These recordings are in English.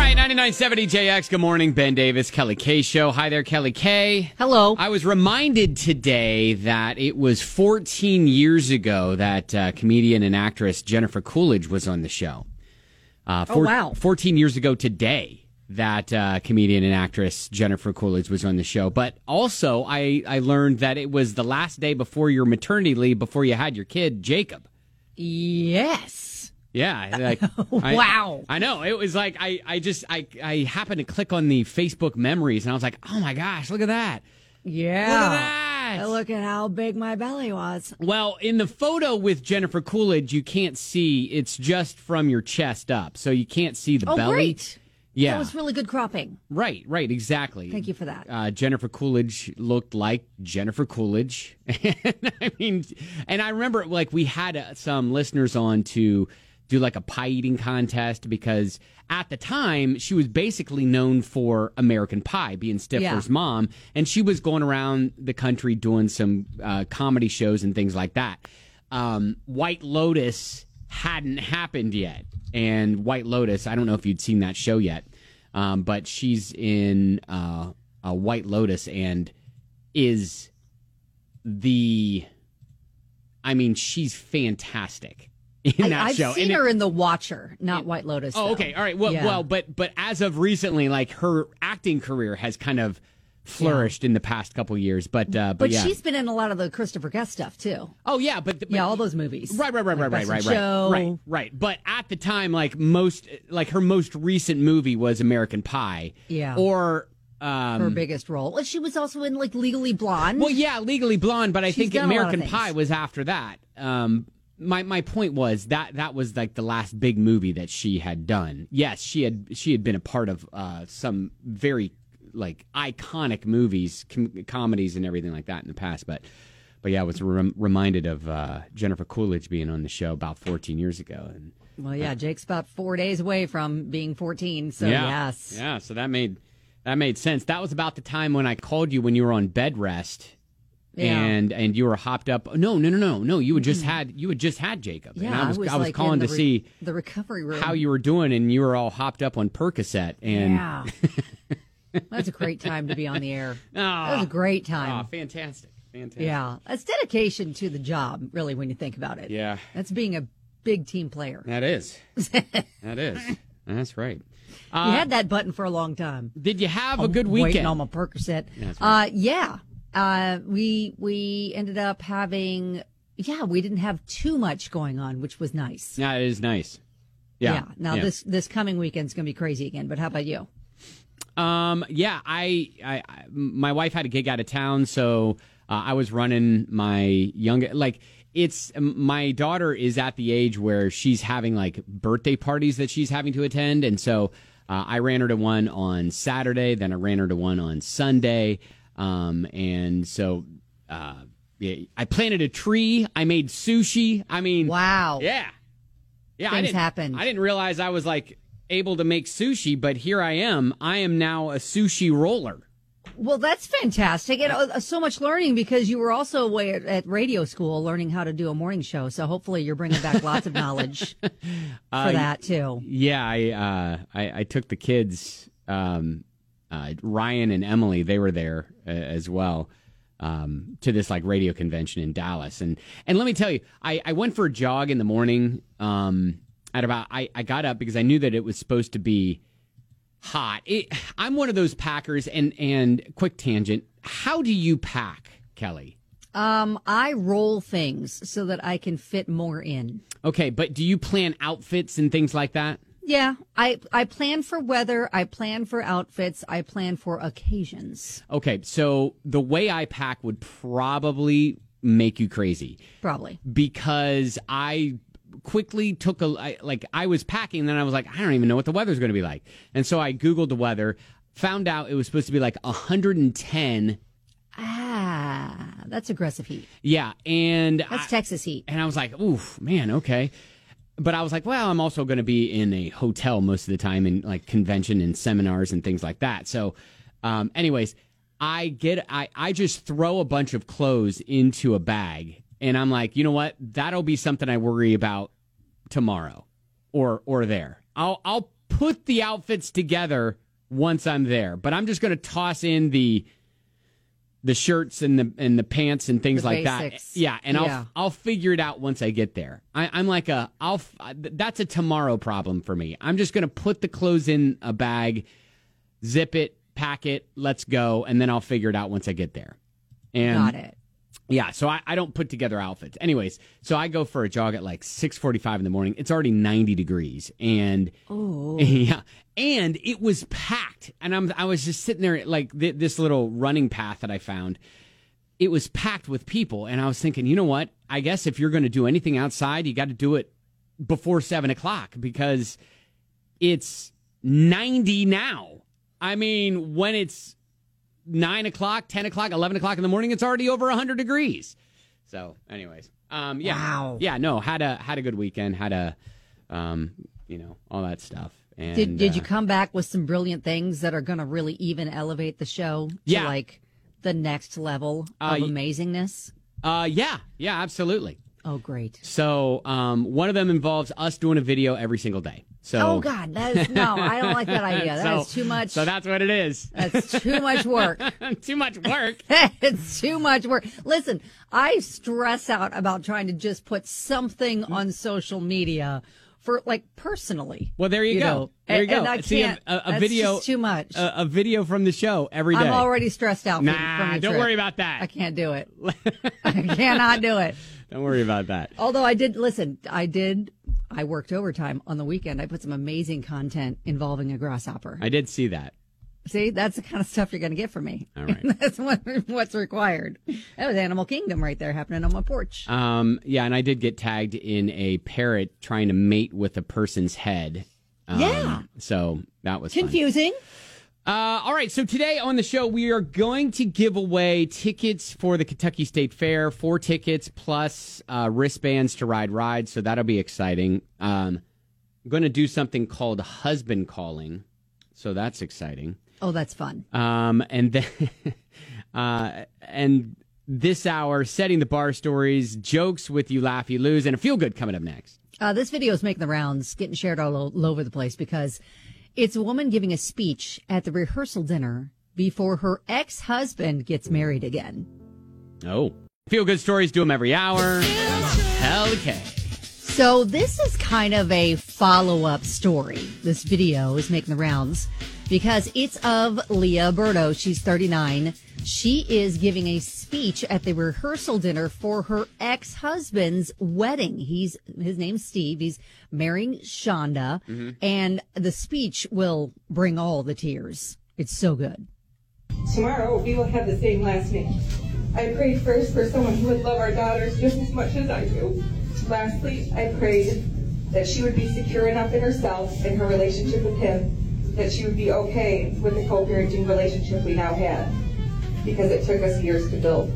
right, 99.7 EJX. Good morning, Ben Davis, Kelly K Show. Hi there, Kelly K. Hello. I was reminded today that it was 14 years ago that comedian and actress Jennifer Coolidge was on the show. Wow. 14 years ago today that comedian and actress Jennifer Coolidge was on the show. But also, I learned that it was the last day before your maternity leave, before you had your kid, Jacob. Yes. Yeah. Like, Wow. I know. It was like, I happened to click on the Facebook memories, and I was like, oh my gosh, look at that. Yeah. Look at that. Look at how big my belly was. Well, in the photo with Jennifer Coolidge, you can't see. It's just from your chest up, so you can't see the belly. Great. Yeah. That was really good cropping. Right, exactly. Thank you for that. Jennifer Coolidge looked like Jennifer Coolidge. And I remember, like, we had some listeners on to do like a pie eating contest, because at the time she was basically known for American Pie, being Stifler's mom, and she was going around the country doing some comedy shows and things like that. White Lotus hadn't happened yet, and White Lotus, I don't know if you'd seen that show yet, but she's in a White Lotus and is she's fantastic in that show. I've seen her in The Watcher, not White Lotus. Oh, though. okay, all right. Well, but as of recently, like, her acting career has kind of flourished in the past couple years. But yeah, she's been in a lot of the Christopher Guest stuff too. Oh yeah, but all those movies. Right. Show. Right. But at the time, her most recent movie was American Pie. Yeah. Or her biggest role. Well, she was also in Legally Blonde. Well, yeah, Legally Blonde, but I think done American Pie was after that. My point was that was like the last big movie that she had done. Yes, she had been a part of some very like iconic movies, comedies, and everything like that in the past. But yeah, I was reminded of Jennifer Coolidge being on the show about 14 years ago. And well, yeah, Jake's about 4 days away from being 14. So yes, yeah. So that made sense. That was about the time when I called you when you were on bed rest. Yeah. And you were hopped up. No. You had just had Jacob. Yeah, and I was calling to see the recovery room, how you were doing, and you were all hopped up on Percocet. And yeah, that's a great time to be on the air. That was a great time. Oh, fantastic. Yeah, it's dedication to the job, really, when you think about it. Yeah, that's being a big team player. That is. That's right. You had that button for a long time. Did you have a good weekend? Waiting on my Percocet. That's right. Yeah. We ended up having, we didn't have too much going on, which was nice. Yeah, it is nice. Yeah. Now this coming weekend's going to be crazy again, but how about you? Yeah, I my wife had a gig out of town, so I was running my my daughter is at the age where she's having like birthday parties that she's having to attend, and so I ran her to one on Saturday, then I ran her to one on Sunday. And so, I planted a tree. I made sushi. Wow. Yeah. Things happen. I didn't realize I was like able to make sushi, but here I am. I am now a sushi roller. Well, that's fantastic. And so much learning, because you were also away at radio school learning how to do a morning show. So hopefully you're bringing back lots of knowledge for that too. Yeah. I took the kids, Ryan and Emily, they were there as well, to this like radio convention in Dallas. And let me tell you, I went for a jog in the morning I got up because I knew that it was supposed to be hot. I'm one of those packers, and quick tangent, how do you pack, Kelly? I roll things so that I can fit more in. Okay, but do you plan outfits and things like that? Yeah, I plan for weather, I plan for outfits, I plan for occasions. Okay, so the way I pack would probably make you crazy. Probably. Because I quickly took I was packing, and then I was like, I don't even know what the weather's going to be like. And so I Googled the weather, found out it was supposed to be like 110. That's aggressive heat. Yeah, and that's Texas heat. And I was like, oof, man, okay. But I was like, well, I'm also going to be in a hotel most of the time, in like convention and seminars and things like that. So, anyways, I just throw a bunch of clothes into a bag, and I'm like, you know what? That'll be something I worry about tomorrow, or there. I'll put the outfits together once I'm there, but I'm just going to toss in the shirts and the pants and things like basics. that. Yeah, and I'll figure it out once I get there. I'm like that's a tomorrow problem for me. I'm just going to put the clothes in a bag, zip it, pack it, let's go, and then I'll figure it out once I get there. And got it. Yeah, so I don't put together outfits. Anyways, so I go for a jog at like 6:45 in the morning. It's already 90 degrees, and yeah, and it was packed. And I was just sitting there like this little running path that I found. It was packed with people, and I was thinking, you know what? I guess if you're going to do anything outside, you got to do it before 7:00 because it's 90 now. I mean, when it's 9 o'clock, 10 o'clock, 11 o'clock in the morning, it's already over 100 degrees. So, anyways, yeah, wow. Yeah, no, had a good weekend, had all that stuff. And did you come back with some brilliant things that are going to really even elevate the show to like the next level of amazingness? Yeah, absolutely. Oh, great. So, one of them involves us doing a video every single day. So, oh God, no, I don't like that idea. That is too much. So that's what it is. That's too much work. Too much work. It's too much work. Listen, I stress out about trying to just put something on social media for personally. Well, there you go. There you go. And I can't. A video. Just too much. A video from the show every day. I'm already stressed out. Nah, don't worry about that. I can't do it. I cannot do it. Don't worry about that. Although I worked overtime on the weekend. I put some amazing content involving a grasshopper. I did see that. See, that's the kind of stuff you're going to get from me. All right. That's what's required. That was Animal Kingdom right there happening on my porch. Yeah, and I did get tagged in a parrot trying to mate with a person's head. Yeah. So that was confusing. All right, so today on the show, we are going to give away tickets for the Kentucky State Fair, 4 tickets plus wristbands to ride rides, so that'll be exciting. I'm going to do something called husband calling, so that's exciting. Oh, that's fun. And then, and this hour, setting the bar stories, jokes with You Laugh, You Lose, and a feel good coming up next. This video is making the rounds, getting shared all over the place because it's a woman giving a speech at the rehearsal dinner before her ex-husband gets married again. Oh. Feel good stories, do them every hour. Okay. So this is kind of a follow-up story. This video is making the rounds because it's of Leah Berto. She's 39. She is giving a speech at the rehearsal dinner for her ex-husband's wedding. His name's Steve. He's marrying Shonda, and the speech will bring all the tears. It's so good. Tomorrow, we will have the same last name. I prayed first for someone who would love our daughters just as much as I do. Lastly, I prayed that she would be secure enough in herself and her relationship with him that she would be okay with the co-parenting relationship we now had, because it took us years to build.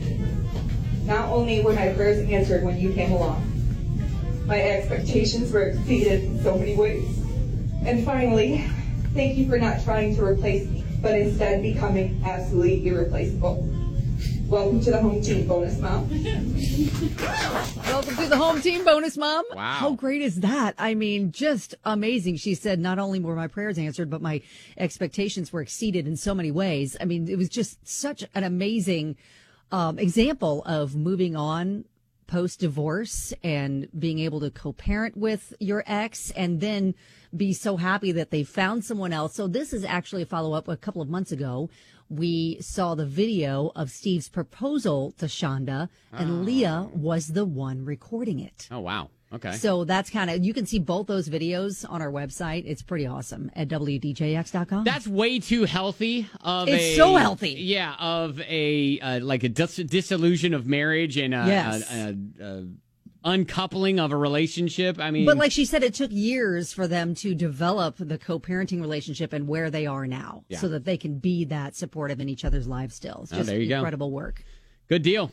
Not only were my prayers answered when you came along, my expectations were exceeded in so many ways. And finally, thank you for not trying to replace me, but instead becoming absolutely irreplaceable. Welcome to the home team, bonus mom. Welcome to the home team, bonus mom. Wow. How great is that? I mean, just amazing. She said, not only were my prayers answered, but my expectations were exceeded in so many ways. I mean, it was just such an amazing example of moving on post-divorce and being able to co-parent with your ex and then be so happy that they found someone else. So this is actually a follow-up. A couple of months ago, we saw the video of Steve's proposal to Shonda, and Leah was the one recording it. Oh, wow. Okay. So that's kind of, you can see both those videos on our website. It's pretty awesome at WDJX.com. That's way too healthy. It's so healthy. Yeah, of a like a disillusion of marriage and a uncoupling of a relationship. I mean, but like she said, it took years for them to develop the co-parenting relationship and where they are now, so that they can be that supportive in each other's lives still. It's just there you incredible work. Good deal.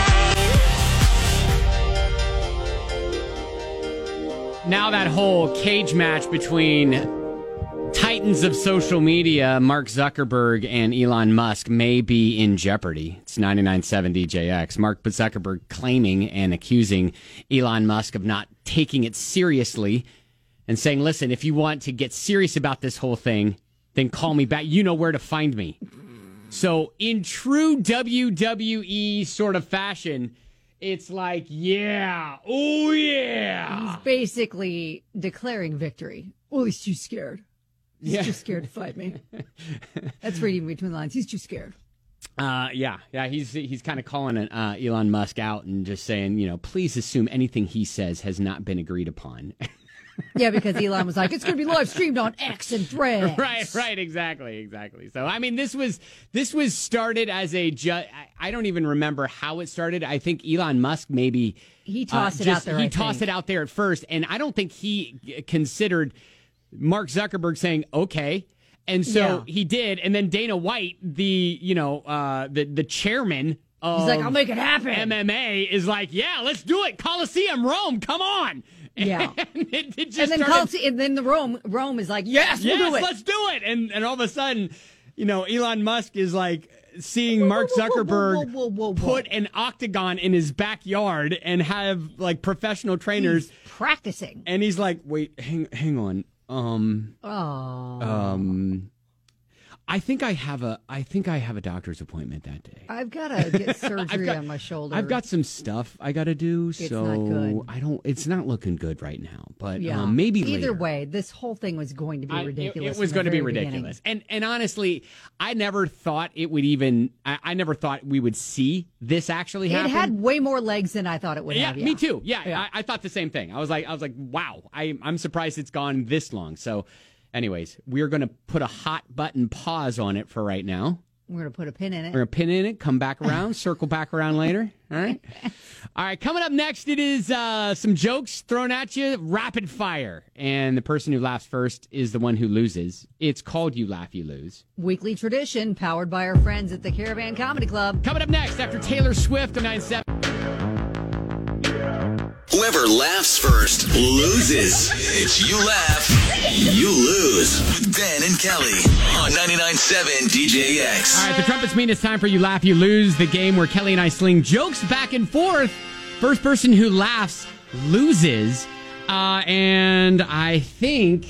Now that whole cage match between titans of social media, Mark Zuckerberg and Elon Musk, may be in jeopardy. It's 99.7 DJX. Mark Zuckerberg claiming and accusing Elon Musk of not taking it seriously and saying, listen, if you want to get serious about this whole thing, then call me back. You know where to find me. So in true WWE sort of fashion, it's like, yeah, oh yeah. He's basically declaring victory. Well, he's too scared. He's too scared to fight me. That's reading between the lines. He's too scared. Yeah. He's kind of calling Elon Musk out and just saying, please assume anything he says has not been agreed upon. Yeah, because Elon was like, it's going to be live streamed on X and Threads. Right, exactly. So, I mean, this was started as I don't even remember how it started. I think Elon Musk maybe he tossed it out there. He tossed it out there at first, and I don't think he considered Mark Zuckerberg saying okay. And so he did, and then Dana White, the chairman of he's like, I'll make it happen. MMA is like, yeah, let's do it. Coliseum, Rome, come on. Yeah. And it just started, and then the Rome is like, yes, we'll do it. Let's do it. And all of a sudden, Elon Musk is like seeing Mark Zuckerberg put an octagon in his backyard and have like professional trainers he's practicing. And he's like, wait, hang on. I think I have a doctor's appointment that day. I've got to get surgery on my shoulder. I've got some stuff I got to do, it's not good. It's not looking good right now, but yeah. Maybe either later. way, this whole thing was going to be ridiculous. It was going to be ridiculous. And honestly, I never thought it would even I never thought we would see this actually happen. It had way more legs than I thought it would have. Yeah, me too. Yeah. I thought the same thing. I was like, wow, I'm surprised it's gone this long. So anyways, we're going to put a hot button pause on it for right now. We're going to put a pin in it. We're going to pin in it, come back around, circle back around later. All right? All right, coming up next, it is some jokes thrown at you, rapid fire. And the person who laughs first is the one who loses. It's called You Laugh, You Lose. Weekly tradition powered by our friends at the Caravan Comedy Club. Coming up next after Taylor Swift on 9-7. Whoever laughs first loses. It's You Laugh, You Lose with Dan and Kelly on 99.7 DJX. All right, the trumpets mean it's time for You Laugh, You Lose, the game where Kelly and I sling jokes back and forth. First person who laughs loses. And I think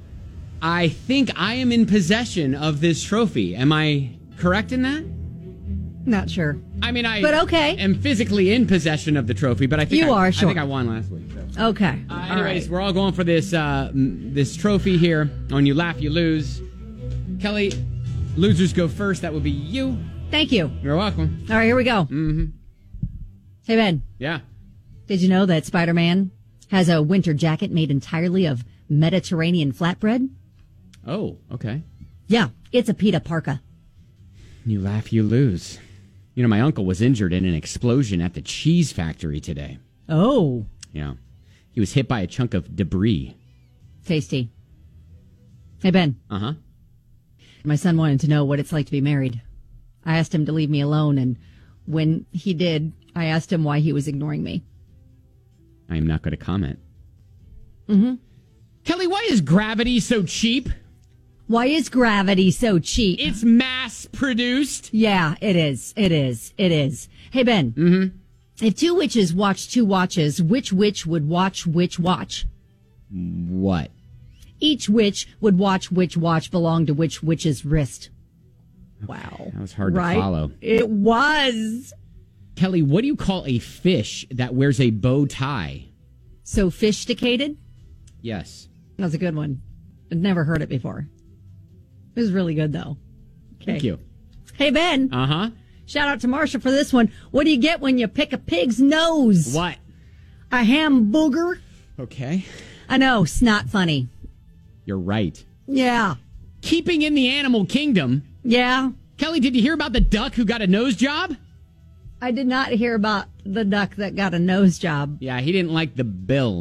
I am in possession of this trophy. Am I correct in that? Not sure. I mean, but okay. am physically in possession of the trophy, but I think you are sure. I think I won last week. So. Okay. Anyways, we're all going for this this trophy here on You Laugh, You Lose. Kelly, losers go first. That would be you. Thank you. You're welcome. All right, here we go. Mm-hmm. Hey, Ben. Yeah. Did you know that Spider-Man has a winter jacket made entirely of Mediterranean flatbread? Oh, okay. Yeah, it's a pita parka. You laugh, you lose. My uncle was injured in an explosion at the cheese factory today. Oh. Yeah. He was hit by a chunk of debris. Tasty. Hey, Ben. Uh-huh. My son wanted to know what it's like to be married. I asked him to leave me alone, and when he did, I asked him why he was ignoring me. I am not going to comment. Mm-hmm. Kelly, why is gravity so cheap? Why is gravity so cheap? It's mass-produced. Yeah, it is. It is. It is. Hey, Ben. Mm-hmm. If two witches watched two watches, which witch would watch which watch? What? Each witch would watch which watch belonged to which witch's wrist. Okay. Wow. That was hard to follow. It was. Kelly, what do you call a fish that wears a bow tie? Sophisticated? Yes. That's a good one. I've never heard it before. It was really good, though. Okay. Thank you. Hey, Ben. Uh-huh. Shout out to Marsha for this one. What do you get when you pick a pig's nose? What? A ham booger. Okay. I know, snot funny. You're right. Yeah. Keeping in the animal kingdom. Yeah. Kelly, did you hear about the duck who got a nose job? I did not hear about the duck that got a nose job. Yeah, he didn't like the bill.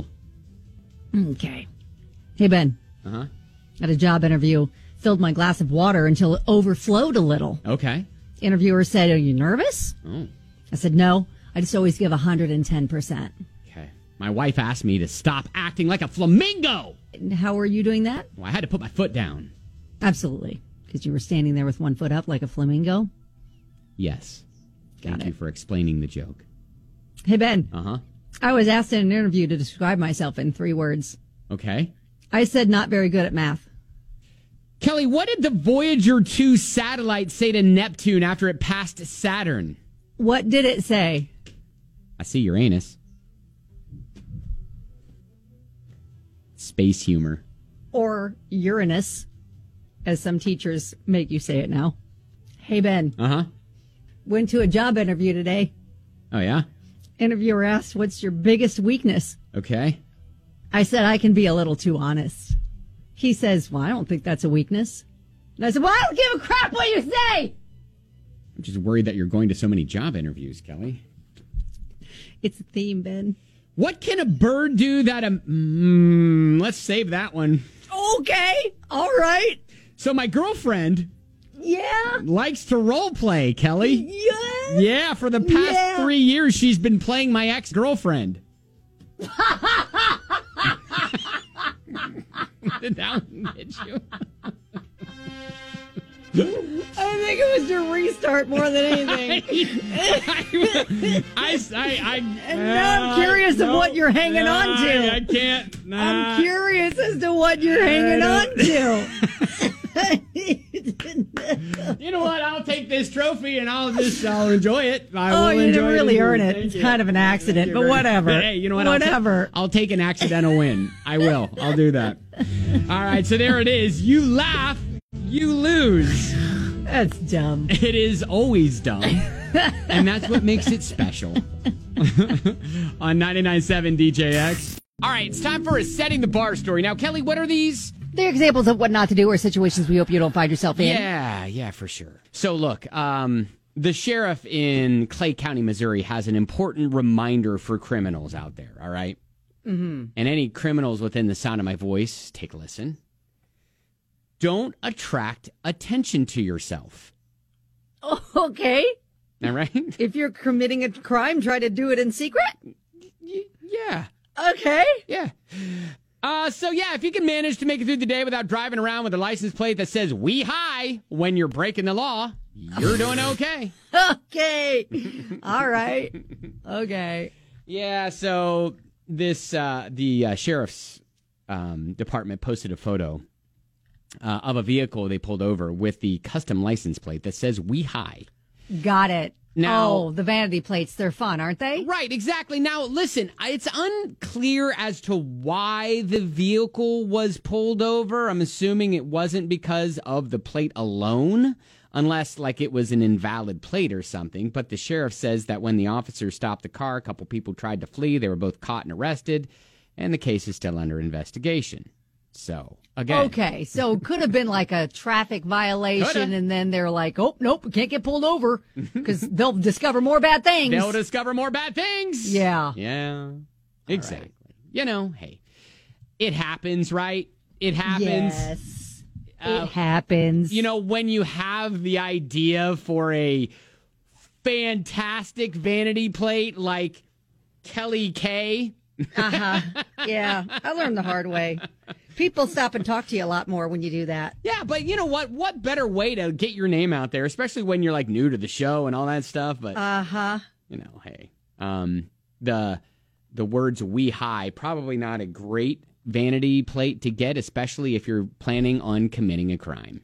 Okay. Hey, Ben. Uh-huh. At a job interview, filled my glass of water until it overflowed a little. Okay. Interviewer said, are you nervous? Oh. I said, no. I just always give 110%. Okay. My wife asked me to stop acting like a flamingo. And how were you doing that? Well, I had to put my foot down. Absolutely. Because you were standing there with one foot up like a flamingo? Yes. Got Thank you for explaining the joke. Hey, Ben. Uh-huh. I was asked in an interview to describe myself in 3 words. Okay. I said not very good at math. Kelly, what did the Voyager 2 satellite say to Neptune after it passed Saturn? What did it say? I see Uranus. Space humor. Or Uranus, as some teachers make you say it now. Hey, Ben. Uh-huh. Went to a job interview today. Oh, yeah? Interviewer asked, what's your biggest weakness? Okay. I said, I can be a little too honest. He says, well, I don't think that's a weakness. And I said, well, I don't give a crap what you say. I'm just worried that you're going to so many job interviews, Kelly. It's a theme, Ben. What can a bird do that let's save that one. Okay. All right. So my girlfriend Yeah. likes to role play, Kelly. Yeah. Yeah, for the past 3 years, she's been playing my ex-girlfriend. Did that one get you? I think it was to restart more than anything. And now I'm curious of what you're hanging on to. I can't. I'm curious as to what you're hanging on to. You know what? I'll take this trophy and I'll enjoy it. You didn't really earn it. It's kind of an accident, but whatever. But hey, you know what? Whatever. I'll take an accidental win. I will. I'll do that. All right, so there it is. You laugh, you lose. That's dumb. It is always dumb. And that's what makes it special. On 99.7 DJX. All right, it's time for a Setting the Bar story. Now, Kelly, what are these? They're examples of what not to do or situations we hope you don't find yourself in. Yeah, for sure. So look, the sheriff in Clay County, Missouri has an important reminder for criminals out there, all right? Mm-hmm. And any criminals within the sound of my voice, take a listen. Don't attract attention to yourself. Okay. All right? If you're committing a crime, try to do it in secret? Yeah. Okay. Yeah. So if you can manage to make it through the day without driving around with a license plate that says "We High" when you're breaking the law, you're doing okay. Okay. All right. Okay. Yeah. So this the sheriff's department posted a photo of a vehicle they pulled over with the custom license plate that says "We High." Got it. Now, the vanity plates, they're fun, aren't they? Right, exactly. Now, listen, it's unclear as to why the vehicle was pulled over. I'm assuming it wasn't because of the plate alone, unless, it was an invalid plate or something. But the sheriff says that when the officers stopped the car, a couple people tried to flee. They were both caught and arrested, and the case is still under investigation. So, again. Okay, so it could have been like a traffic violation, and then they're like, oh, nope, we can't get pulled over because they'll discover more bad things. They'll discover more bad things. Yeah. Yeah, exactly. Right. Hey, it happens, right? It happens. Yes, it happens. When you have the idea for a fantastic vanity plate like Kelly K. Uh-huh. Yeah, I learned the hard way. People stop and talk to you a lot more when you do that. Yeah, but you know what? What better way to get your name out there, especially when you're new to the show and all that stuff. But hey, the words "We High" probably not a great vanity plate to get, especially if you're planning on committing a crime.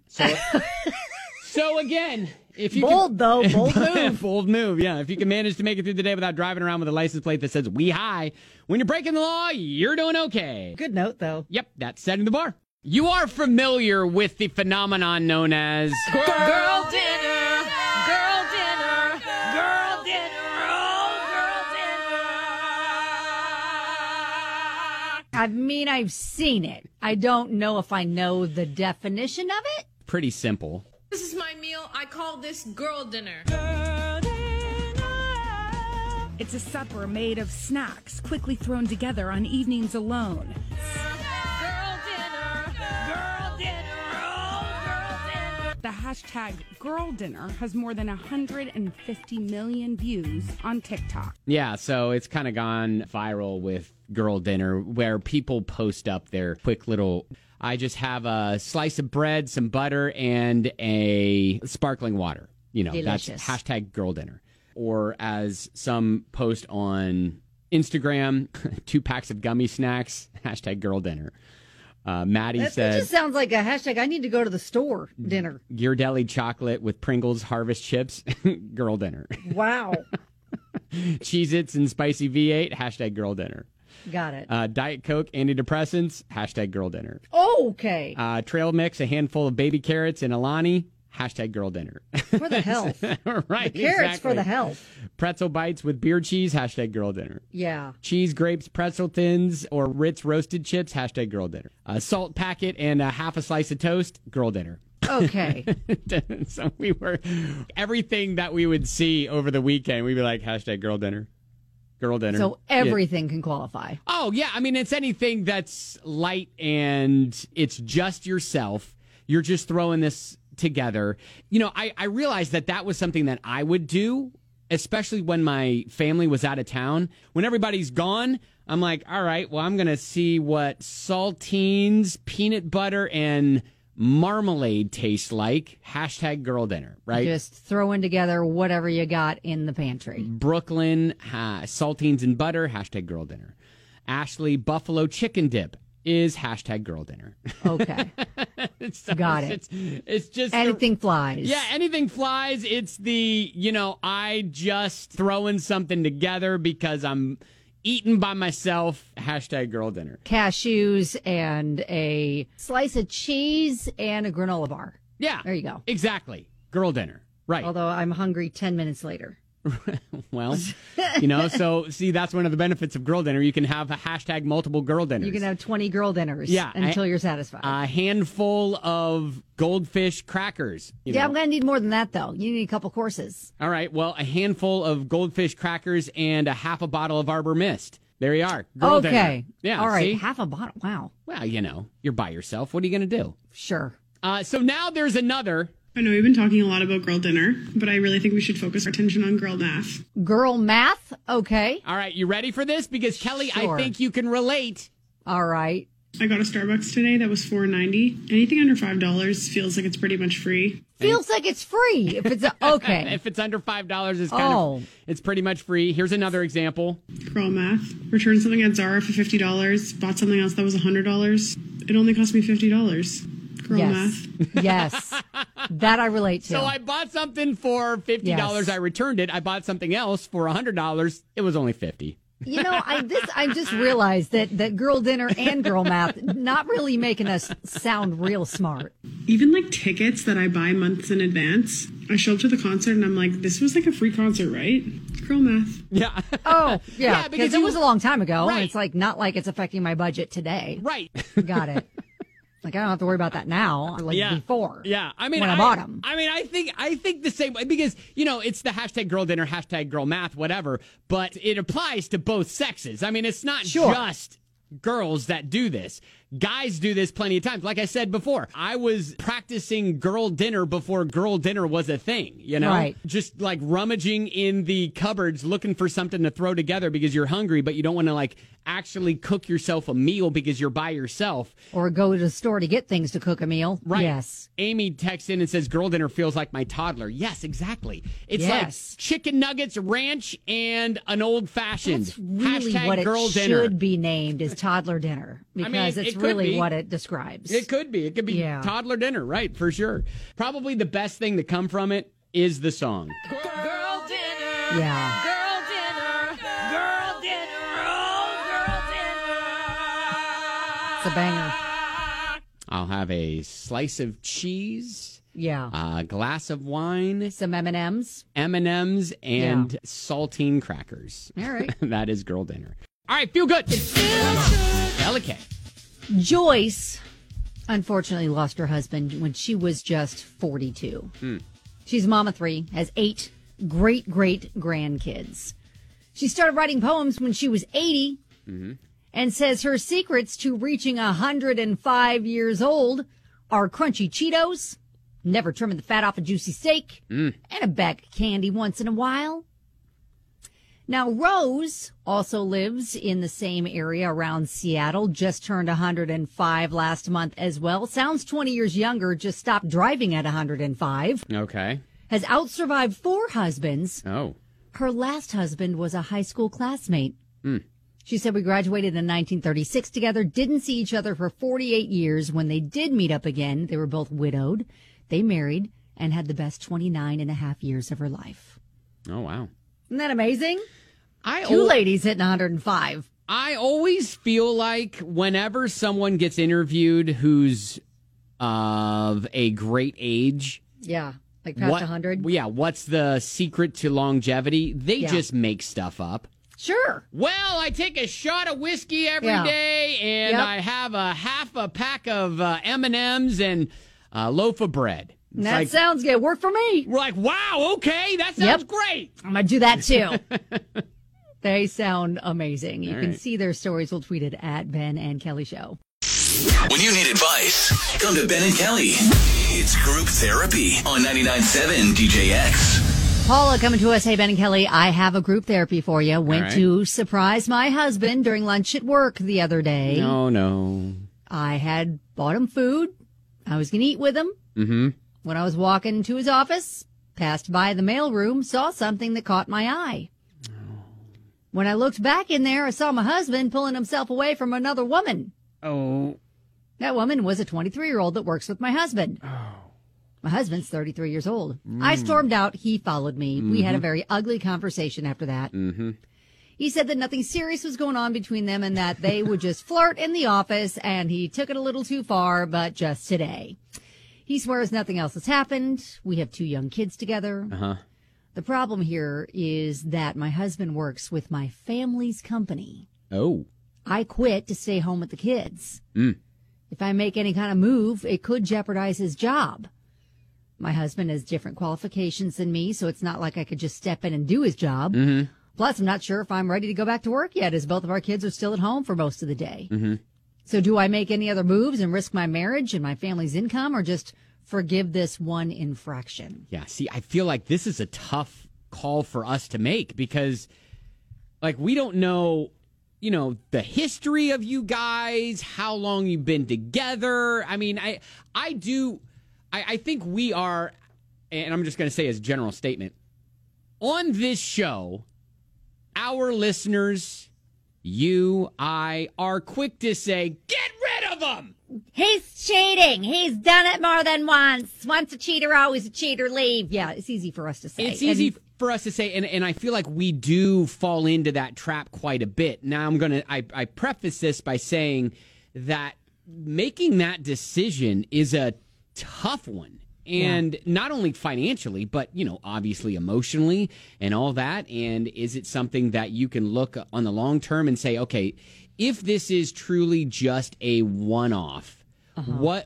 So again, if you bold move. Bold move, yeah. If you can manage to make it through the day without driving around with a license plate that says "We High," when you're breaking the law, you're doing okay. Good note, though. Yep, that's setting the bar. You are familiar with the phenomenon known as Girl dinner, girl dinner, girl dinner, oh, girl dinner. I've seen it. I don't know if I know the definition of it. pretty simple. This is my meal. I call this girl dinner. It's a supper made of snacks quickly thrown together on evenings alone. Girl dinner, girl dinner, oh, girl dinner. The hashtag Girl Dinner has more than 150 million views on TikTok. Yeah, so it's kind of gone viral with Girl Dinner, where people post up their quick little, I just have a slice of bread, some butter, and a sparkling water. Delicious. That's hashtag Girl Dinner. Or as some post on Instagram, 2 packs of gummy snacks, hashtag Girl Dinner. Maddie That said just sounds like a hashtag. I need to go to the store dinner. Ghirardelli chocolate with Pringles Harvest chips, girl dinner. Wow. Cheez-Its and spicy V8, hashtag girl dinner. Got it. Diet Coke, antidepressants, hashtag girl dinner. Okay. Trail mix, a handful of baby carrots and Alani, hashtag girl dinner. For the health. Right, The carrots for exactly. the health. Pretzel bites with beer cheese, hashtag girl dinner. Yeah. Cheese, grapes, pretzel thins, or Ritz roasted chips, hashtag girl dinner. A salt packet and a half a slice of toast, girl dinner. Okay. So we were, everything that we would see over the weekend, we'd be like, hashtag girl dinner. Girl dinner. So Yeah. everything can qualify. Oh, yeah. I mean, it's anything that's light and it's just yourself. You're just throwing this together. You know, I realized that was something that I would do, especially when my family was out of town. When everybody's gone, I'm like, all right, well, I'm going to see what saltines, peanut butter, and marmalade tastes like. Hashtag girl dinner, right? Just throwing together whatever you got in the pantry. Brooklyn, saltines and butter, hashtag girl dinner. Ashley, buffalo chicken dip is hashtag girl dinner. Okay. So Got it. It's just Anything flies. Yeah, anything flies. It's the, I just throwing something together because I'm eating by myself. Hashtag girl dinner. Cashews and a slice of cheese and a granola bar. Yeah. There you go. Exactly. Girl dinner. Right. Although I'm hungry 10 minutes later. Well, so see, that's one of the benefits of girl dinner. You can have a hashtag multiple girl dinners. You can have 20 girl dinners until you're satisfied. A handful of goldfish crackers. Yeah, I'm going to need more than that, though. You need a couple courses. All right. Well, a handful of goldfish crackers and a half a bottle of Arbor Mist. There you are. Girl dinner. Okay. Yeah. All right. See? Half a bottle. Wow. Well, you're by yourself. What are you going to do? Sure. So now there's another. I know we've been talking a lot about girl dinner, but I really think we should focus our attention on girl math. Girl math. Okay. All right. You ready for this? Because, Kelly, Sure. I think you can relate. All right. I got a Starbucks today that was $4.90. Anything under $5 feels like it's pretty much free. Feels like it's free. If it's okay. If it's under $5, it's it's pretty much free. Here's another example. Girl math. Returned something at Zara for $50. Bought something else that was $100. It only cost me $50. Girl yes. math. Yes. That I relate to. So I bought something for $50. Yes. I returned it. I bought something else for $100. It was only $50. I just realized that girl dinner and girl math not really making us sound real smart. Even like tickets that I buy months in advance. I show up to the concert and I'm like, this was like a free concert, right? Girl math. Yeah. Oh, yeah. Yeah, because because it was a long time ago. Right. And it's like not like it's affecting my budget today. Right. Got it. Like I don't have to worry about that now, like before. Yeah, I mean, when I bought them. I mean, I think the same way because it's the hashtag girl dinner, hashtag girl math, whatever. But it applies to both sexes. I mean, it's not just girls that do this. Guys do this plenty of times. Like I said before, I was practicing girl dinner before girl dinner was a thing, Right. Just like rummaging in the cupboards looking for something to throw together because you're hungry, but you don't want to like actually cook yourself a meal because you're by yourself. Or go to the store to get things to cook a meal. Right. Yes. Amy texts in and says, girl dinner feels like my toddler. Yes, exactly. It's Yes. like chicken nuggets, ranch, and an old fashioned. That's really hashtag what it girl should dinner. be named is toddler dinner because it it's could really be. what it describes. It could be. It could be Yeah. toddler dinner, right? For sure. Probably the best thing to come from it is the song. Girl dinner. Yeah. Girl dinner. Girl dinner. Oh, girl dinner. It's a banger. I'll have a slice of cheese, Yeah. a glass of wine, Some M&Ms. M&Ms, and saltine crackers. All right. That is girl dinner. All right, feel good. Delicate. Joyce, unfortunately, lost her husband when she was just 42. She's a mom of 3, has 8 great grandkids. She started writing poems when she was 80 and says her secrets to reaching 105 years old are crunchy Cheetos, never trimming the fat off a juicy steak, and a bag of candy once in a while. Now, Rose also lives in the same area around Seattle, just turned 105 last month as well. Sounds 20 years younger, just stopped driving at 105. Okay. Has outsurvived 4 husbands. Oh. Her last husband was a high school classmate. She said, we graduated in 1936 together, didn't see each other for 48 years. When they did meet up again, they were both widowed. They married and had the best 29 and a half years of her life. Oh, wow. Isn't that amazing? Two ladies hitting 105. I always feel like whenever someone gets interviewed who's of a great age. Yeah, like past 100. Yeah, what's the secret to longevity? They just make stuff up. Sure. Well, I take a shot of whiskey every day, and I have a half a pack of M&Ms and a loaf of bread. That sounds good. Work for me. We're like, wow, okay, that sounds great. I'm going to do that too. They sound amazing. You can see their stories. We'll tweet it at Ben and Kelly Show. When you need advice, come to Ben and Kelly. It's group therapy on 99.7 DJX. Paula coming to us. Hey, Ben and Kelly, I have a group therapy for you. Went to surprise my husband during lunch at work the other day. No. I had bought him food. I was going to eat with him. Mm-hmm. When I was walking to his office, passed by the mailroom, saw something that caught my eye. When I looked back in there, I saw my husband pulling himself away from another woman. Oh. That woman was a 23-year-old that works with my husband. Oh. My husband's 33 years old. I stormed out. He followed me. Mm-hmm. We had a very ugly conversation after that. Mm-hmm. He said that nothing serious was going on between them and that they would just flirt in the office, and he took it a little too far, but just today. He swears nothing else has happened. We have 2 young kids together. Uh-huh. The problem here is that my husband works with my family's company. Oh. I quit to stay home with the kids. Mm. If I make any kind of move, it could jeopardize his job. My husband has different qualifications than me, so it's not like I could just step in and do his job. Mm-hmm. Plus, I'm not sure if I'm ready to go back to work yet, as both of our kids are still at home for most of the day. Mm-hmm. So do I make any other moves and risk my marriage and my family's income, or just forgive this one infraction? Yeah, see, I feel like this is a tough call for us to make because, like, we don't know, the history of you guys, how long you've been together. I mean, I think we are, and I'm just going to say as a general statement, on this show, our listeners, you, I, are quick to say, get rid of them! He's cheating. He's done it more than once. Once a cheater, always a cheater. Leave. Yeah, it's easy for us to say. It's easy for us to say, and I feel like we do fall into that trap quite a bit. Now, I preface this by saying that making that decision is a tough one. And not only financially, but, obviously emotionally and all that. And is it something that you can look on the long term and say, okay, if this is truly just a one-off, what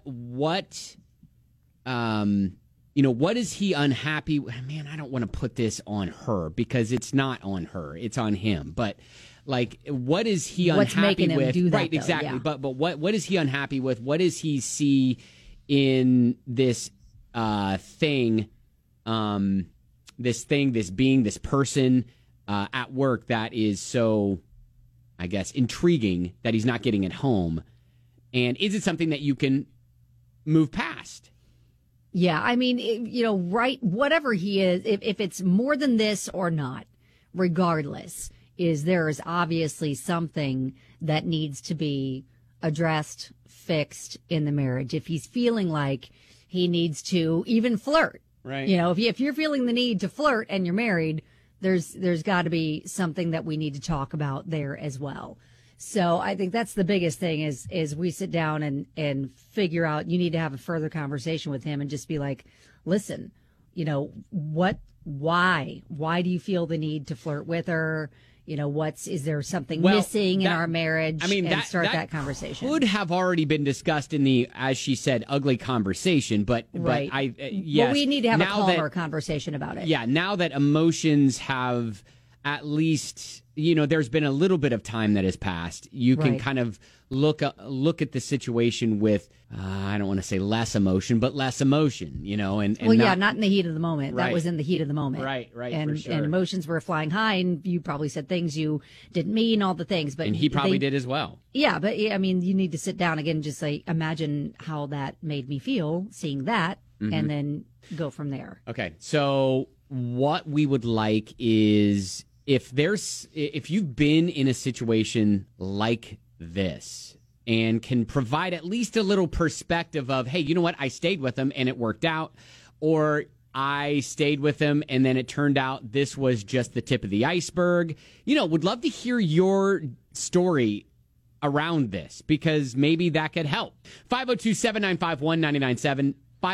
is he unhappy with? Man, I don't want to put this on her because it's not on her. It's on him. But, like, what is he What's unhappy making with? Him do that, right, though, exactly. yeah. But what is he unhappy with? What does he see in this thing, this person at work that is so, I guess, intriguing that he's not getting at home? And is it something that you can move past? Yeah, I mean, whatever he is, if it's more than this or not, regardless, there is obviously something that needs to be addressed, fixed in the marriage. If he's feeling like he needs to even flirt, right? If you're feeling the need to flirt and you're married, there's got to be something that we need to talk about there as well. So I think that's the biggest thing is we sit down and figure out, you need to have a further conversation with him and just be like, listen, why do you feel the need to flirt with her? Is there something missing in our marriage? I mean, start that conversation. Could have already been discussed in the, as she said, ugly conversation. But right. Yes. Well, we need to have a calmer conversation about it. Yeah. Now that emotions have at least, there's been a little bit of time that has passed. You can kind of look at the situation with, I don't want to say less emotion, but less emotion, and not in the heat of the moment. Right. That was in the heat of the moment. Right, and, for sure. And emotions were flying high, and you probably said things you didn't mean, all the things. But and he probably did as well. Yeah, but I mean, you need to sit down again and just say, imagine how that made me feel, seeing that, and then go from there. Okay, so what we would like is if you've been in a situation like this and can provide at least a little perspective of, hey, you know what? I stayed with him and it worked out, or I stayed with him and then it turned out this was just the tip of the iceberg. Would love to hear your story around this, because maybe that could help. 502-795-1997,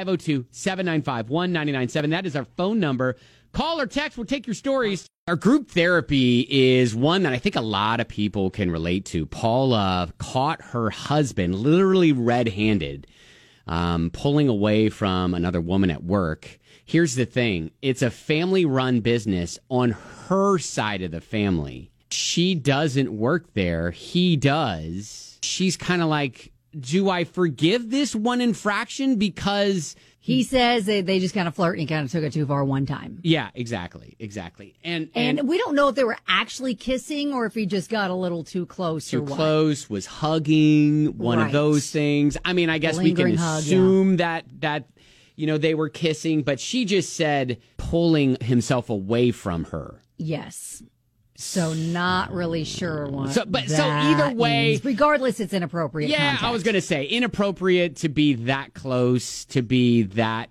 502-795-1997. That is our phone number. Call or text. We'll take your stories. Our group therapy is one that I think a lot of people can relate to. Paula caught her husband literally red-handed, pulling away from another woman at work. Here's the thing. It's a family-run business on her side of the family. She doesn't work there. He does. She's kind of like, do I forgive this one infraction because... He says they just kind of flirt and he kind of took it too far one time. Yeah, exactly. And we don't know if they were actually kissing or if he just got a little too close or what. Too close, was hugging, one of those things. I mean, I guess we can assume that they were kissing, but she just said pulling himself away from her. Yes. So not really sure what. So either way, means. Regardless, it's inappropriate. Yeah, context. I was going to say inappropriate to be that close, to be that.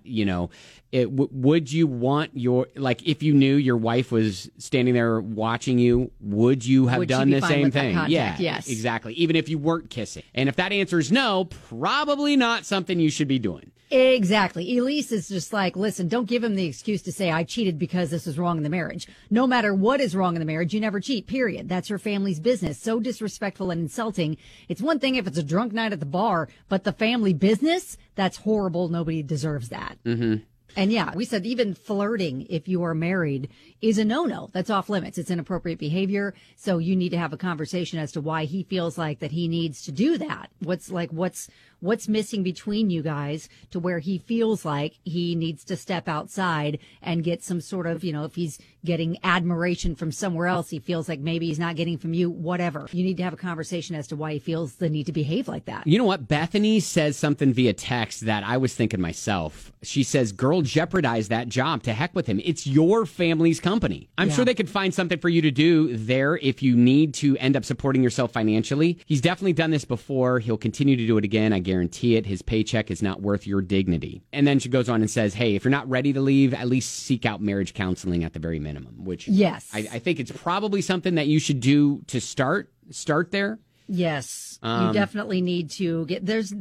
Would you want if you knew your wife was standing there watching you, would you have done the same thing? Yeah, yes, exactly. Even if you weren't kissing, and if that answer is no, probably not something you should be doing. Exactly. Elise is just like, listen, don't give him the excuse to say I cheated because this was wrong in the marriage. No matter what is wrong in the marriage, you never cheat, period. That's her family's business. So disrespectful and insulting. It's one thing if it's a drunk night at the bar, but the family business, that's horrible. Nobody deserves that. Mm-hmm. And yeah, we said even flirting, if you are married, is a no-no. That's off limits. It's inappropriate behavior. So you need to have a conversation as to why he feels like that he needs to do that. What's missing between you guys to where he feels like he needs to step outside and get some sort of, if he's getting admiration from somewhere else, he feels like maybe he's not getting from you, whatever. You need to have a conversation as to why he feels the need to behave like that. You know what? Bethany says something via text that I was thinking myself. She says, girl, jeopardize that job. To heck with him. It's your family's company. I'm sure they could find something for you to do there if you need to end up supporting yourself financially. He's definitely done this before. He'll continue to do it again. I guarantee it. His paycheck is not worth your dignity. And then she goes on and says, hey, if you're not ready to leave, at least seek out marriage counseling at the very minimum, which yes, I think it's probably something that you should do to start there. Yes, you definitely need to get there's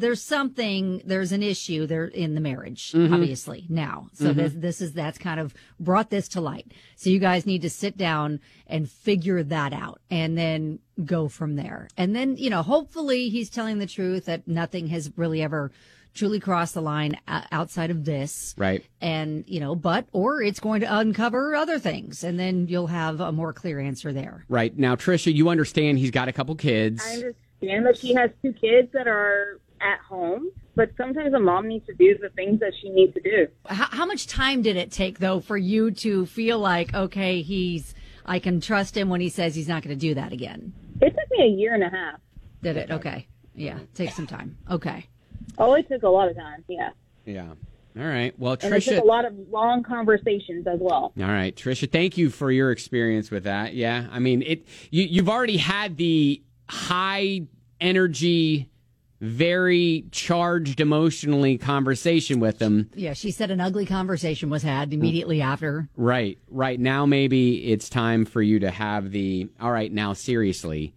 an issue there in the marriage, obviously now. So that's kind of brought this to light. So you guys need to sit down and figure that out and then go from there. And then, hopefully he's telling the truth that nothing has really ever truly crossed the line outside of this. Right. And, or it's going to uncover other things and then you'll have a more clear answer there. Right. Now, Trisha, you understand he's got a couple kids. I understand that she has 2 kids that are at home, but sometimes a mom needs to do the things that she needs to do. How much time did it take, though, for you to feel like, okay, I can trust him when he says he's not going to do that again? It took me 1.5 years. Did it? Okay. Yeah. Take some time. Okay. Oh, it took a lot of time. Yeah. Yeah. All right. Well, Trisha. And it took a lot of long conversations as well. All right, Trisha. Thank you for your experience with that. Yeah. I mean, you've already had the high energy, very charged emotionally conversation with him. Yeah. She said an ugly conversation was had immediately after. Right. Right. Now, maybe it's time for you to have all right, now, seriously,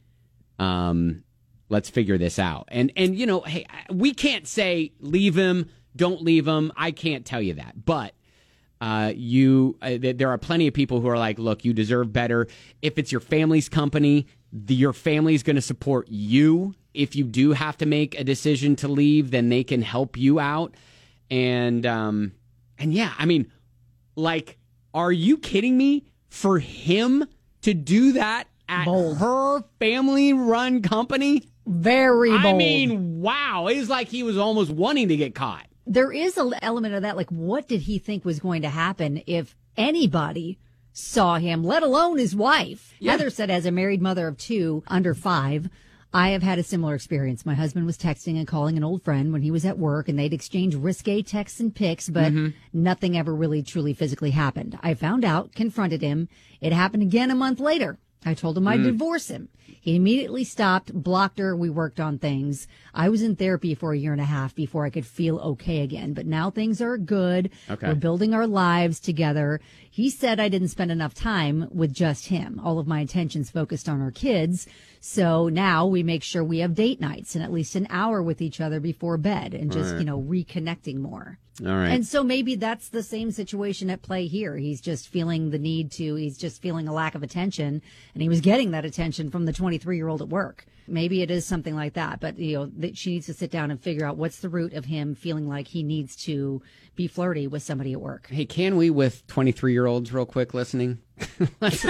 let's figure this out. And hey, we can't say leave him, don't leave him. I can't tell you that. But there are plenty of people who are like, look, you deserve better. If it's your family's company, your family's going to support you. If you do have to make a decision to leave, then they can help you out. And yeah, I mean, like, are you kidding me? For him to do that at her family-run company? Very bold. I mean, wow. It was like he was almost wanting to get caught. There is an element of that. Like, what did he think was going to happen if anybody saw him, let alone his wife? Yeah. Heather said, as a married mother of 2 under 5, I have had a similar experience. My husband was texting and calling an old friend when he was at work, and they'd exchange risque texts and pics, but nothing ever really truly physically happened. I found out, confronted him. It happened again a month later. I told him I'd divorce him. He immediately stopped, blocked her. We worked on things. I was in therapy for a year and a half before I could feel okay again. But now things are good. Okay. We're building our lives together. He said I didn't spend enough time with just him. All of my attention's focused on our kids. So now we make sure we have date nights and at least an hour with each other before bed and just, reconnecting more. All right. And so maybe that's the same situation at play here. He's just feeling the need to, he's just feeling a lack of attention, and he was getting that attention from the 23-year-old at work. Maybe it is something like that, but that she needs to sit down and figure out what's the root of him feeling like he needs to be flirty with somebody at work. Hey, can we, with 23-year-olds real quick listening? let's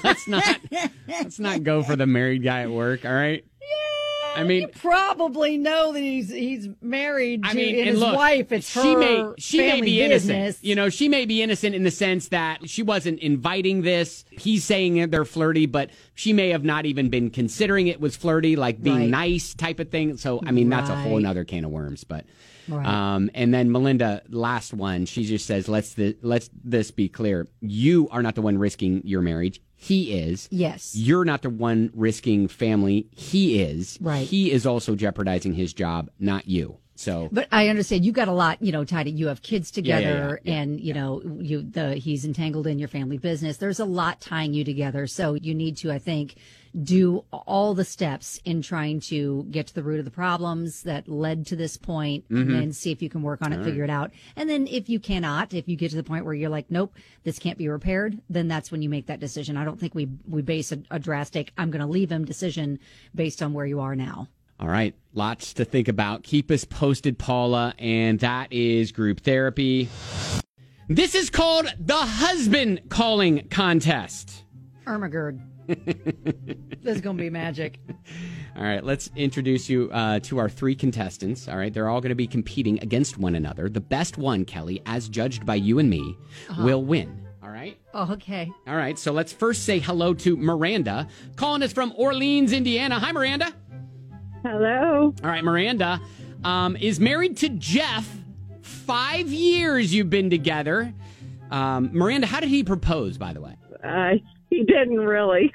not go for the married guy at work, all right? I mean, you probably know that he's married to and and his look, wife. It's she her may be business. innocent. She may be innocent in the sense that she wasn't inviting this. He's saying they're flirty, but she may have not even been considering it was flirty, like being nice type of thing. So, I mean, that's a whole nother can of worms. But, and then Melinda, last one, she just says, let's this be clear. You are not the one risking your marriage. He is. Yes. You're not the one risking family. He is. Right. He is also jeopardizing his job, not you. So, but I understand you got a lot, tied. You have kids together, Yeah. and he's entangled in your family business. There's a lot tying you together, so you need to, I think, do all the steps in trying to get to the root of the problems that led to this point, and then see if you can work on it, figure it out. And then if you cannot, if you get to the point where you're like, nope, this can't be repaired, then that's when you make that decision. I don't think we base a drastic, I'm going to leave him decision based on where you are now. all right, lots to think about. Keep us posted, Paula, and that is group therapy. This is called the husband calling contest. Ermagerd. This is going to be magic. All right, let's introduce you to our three contestants. All right, they're all going to be competing against one another. The best one, Kelly, as judged by you and me, will win. All right? Oh, okay. All right, so let's first say hello to Miranda, calling us from Orleans, Indiana. Hi, Miranda. Hello. All right, Miranda is married to Jeff. 5 years you've been together. Miranda, how did he propose, by the way? He didn't really.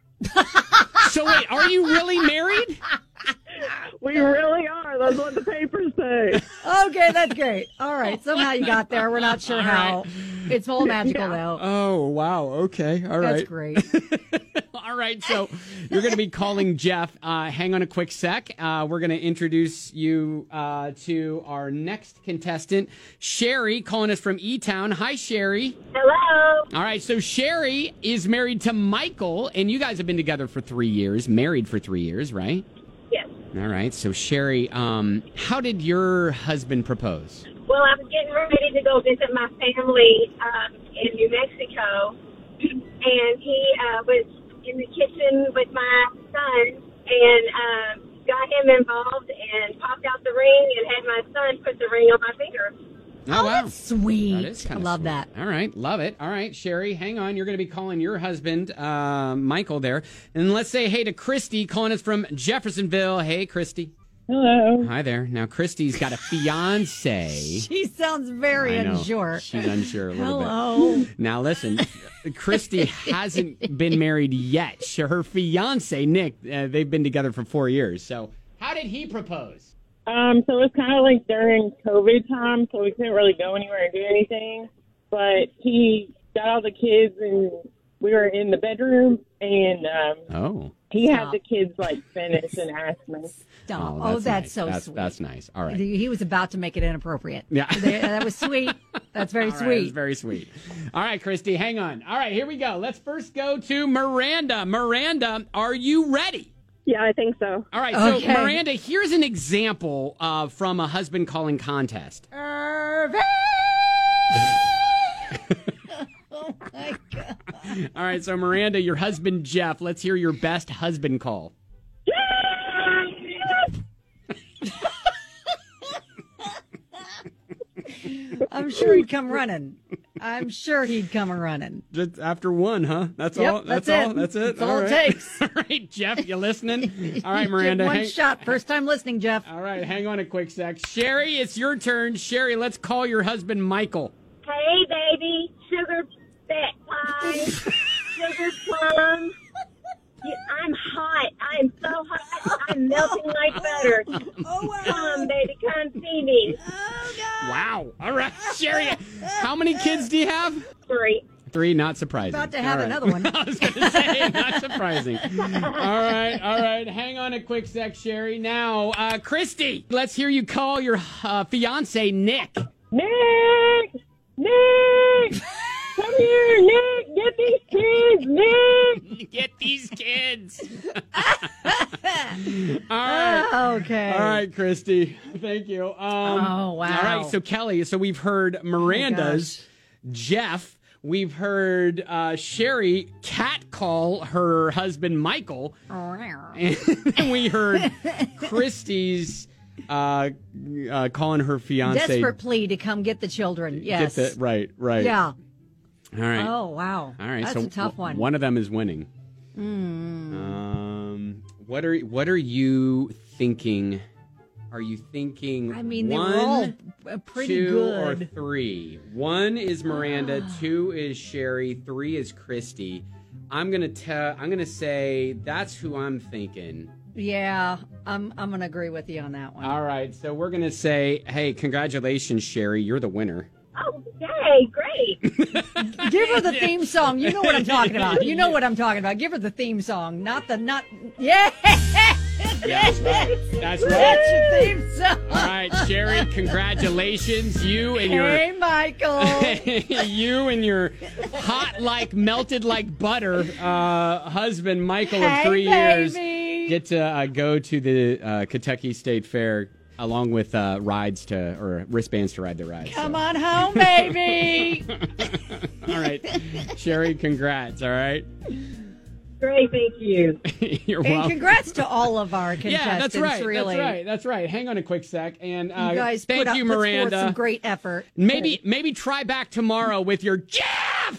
So wait, are you really married? We really are. That's what the papers say. Okay, that's great. All right, somehow you got there. We're not sure how. It's all magical, though. Oh, wow. Okay. All right. That's great. All right. So you're going to be calling Jeff. Hang on a quick sec. We're going to introduce you to our next contestant, Sherry, calling us from E-Town. Hi, Sherry. Hello. All right. So Sherry is married to Michael, and you guys have been together for 3 years, married for 3 years, right? Yes. All right. So Sherry, how did your husband propose? Well, I was getting ready to go visit my family in New Mexico, and he was in the kitchen with my son and got him involved and popped out the ring and had my son put the ring on my finger. Oh, wow. That's sweet. That is I kinda love sweet. that. All right. Love it. All right, Sherry, hang on. You're going to be calling your husband, Michael, there. And let's say hey to Christy, calling us from Jeffersonville. Hey, Christy. Hello. Hi there. Now, Christy's got a fiance. She sounds very I know. unsure. She's unsure a little Hello. bit. Now, listen, Christy hasn't been married yet. Her fiance, Nick, they've been together for 4 years. So how did he propose? So it was kind of like during COVID time, so we couldn't really go anywhere and do anything. But he got all the kids, and we were in the bedroom, and he had the kids like finish and ask me. Stop. Oh, that's nice. so sweet. That's nice. All right. He was about to make it inappropriate. Yeah. That was sweet. That's very All right, sweet. that's very sweet. All right, Christy, hang on. All right, here we go. Let's first go to Miranda. Miranda, are you ready? Yeah, I think so. All right, so Okay. Miranda, here's an example from a husband calling contest. Irving! Oh, my God. All right, so Miranda, your husband Jeff, let's hear your best husband call. I'm sure he'd come running. I'm sure he'd come a running. Just after one, huh? That's Yep, all. that's all. it. That's it. That's all it takes. All right, Jeff, you listening? All right, Get Miranda. one shot. First time listening, Jeff. All right, hang on a quick sec. Sherry, it's your turn. Sherry, let's call your husband, Michael. Hey, baby, sugar fat pie, sugar plum. I'm hot. I'm so hot. I'm melting like butter. Oh, wow. Come, baby, come see me. Oh, God. Wow. All right, Sherry, how many kids do you have? 3. 3, not surprising. About to have All right. another one. I was going to say, not surprising. All right. Hang on a quick sec, Sherry. Now, Christy, let's hear you call your fiance, Nick. Nick! Come here, Nick! Get these kids, Nick! Get these kids. All right. Okay. All right, Christy. Thank you. Oh, wow. All right, so Kelly, we've heard Miranda's, Jeff. We've heard Sherry catcall her husband, Michael. And we heard Christy's calling her fiance. Desperate plea to come get the children. Yes. Right. Yeah. All right. Oh, wow. All right. That's So a tough one. One of them is winning. What are you thinking? Are you thinking? I mean, they were one, all pretty 2, good. or 3? 1 is Miranda, 2 is Sherry, 3 is Christy. I'm gonna say that's who I'm thinking. Yeah, I'm gonna agree with you on that one. All right, so we're gonna say, hey, congratulations, Sherry, you're the winner. Oh, yay, great. Give her the theme song. You know what I'm talking about. You know what I'm talking about. Give her the theme song, not. Yeah. That's right. That's right. That's your theme song. All right, Sherry, congratulations. You and your Hey, Michael. you and your hot like melted like butter husband Michael of Hey, 3 years baby. get to go to the Kentucky State Fair along with wristbands to ride the ride. Come on home, baby. All right, Sherry, congrats. All right. Great, thank you. You're And welcome. congrats to all of our contestants. Yeah, that's right. Really. That's right. Hang on a quick sec, and You guys thank you, put forth Miranda. some great effort. Maybe try back tomorrow with your Jeff.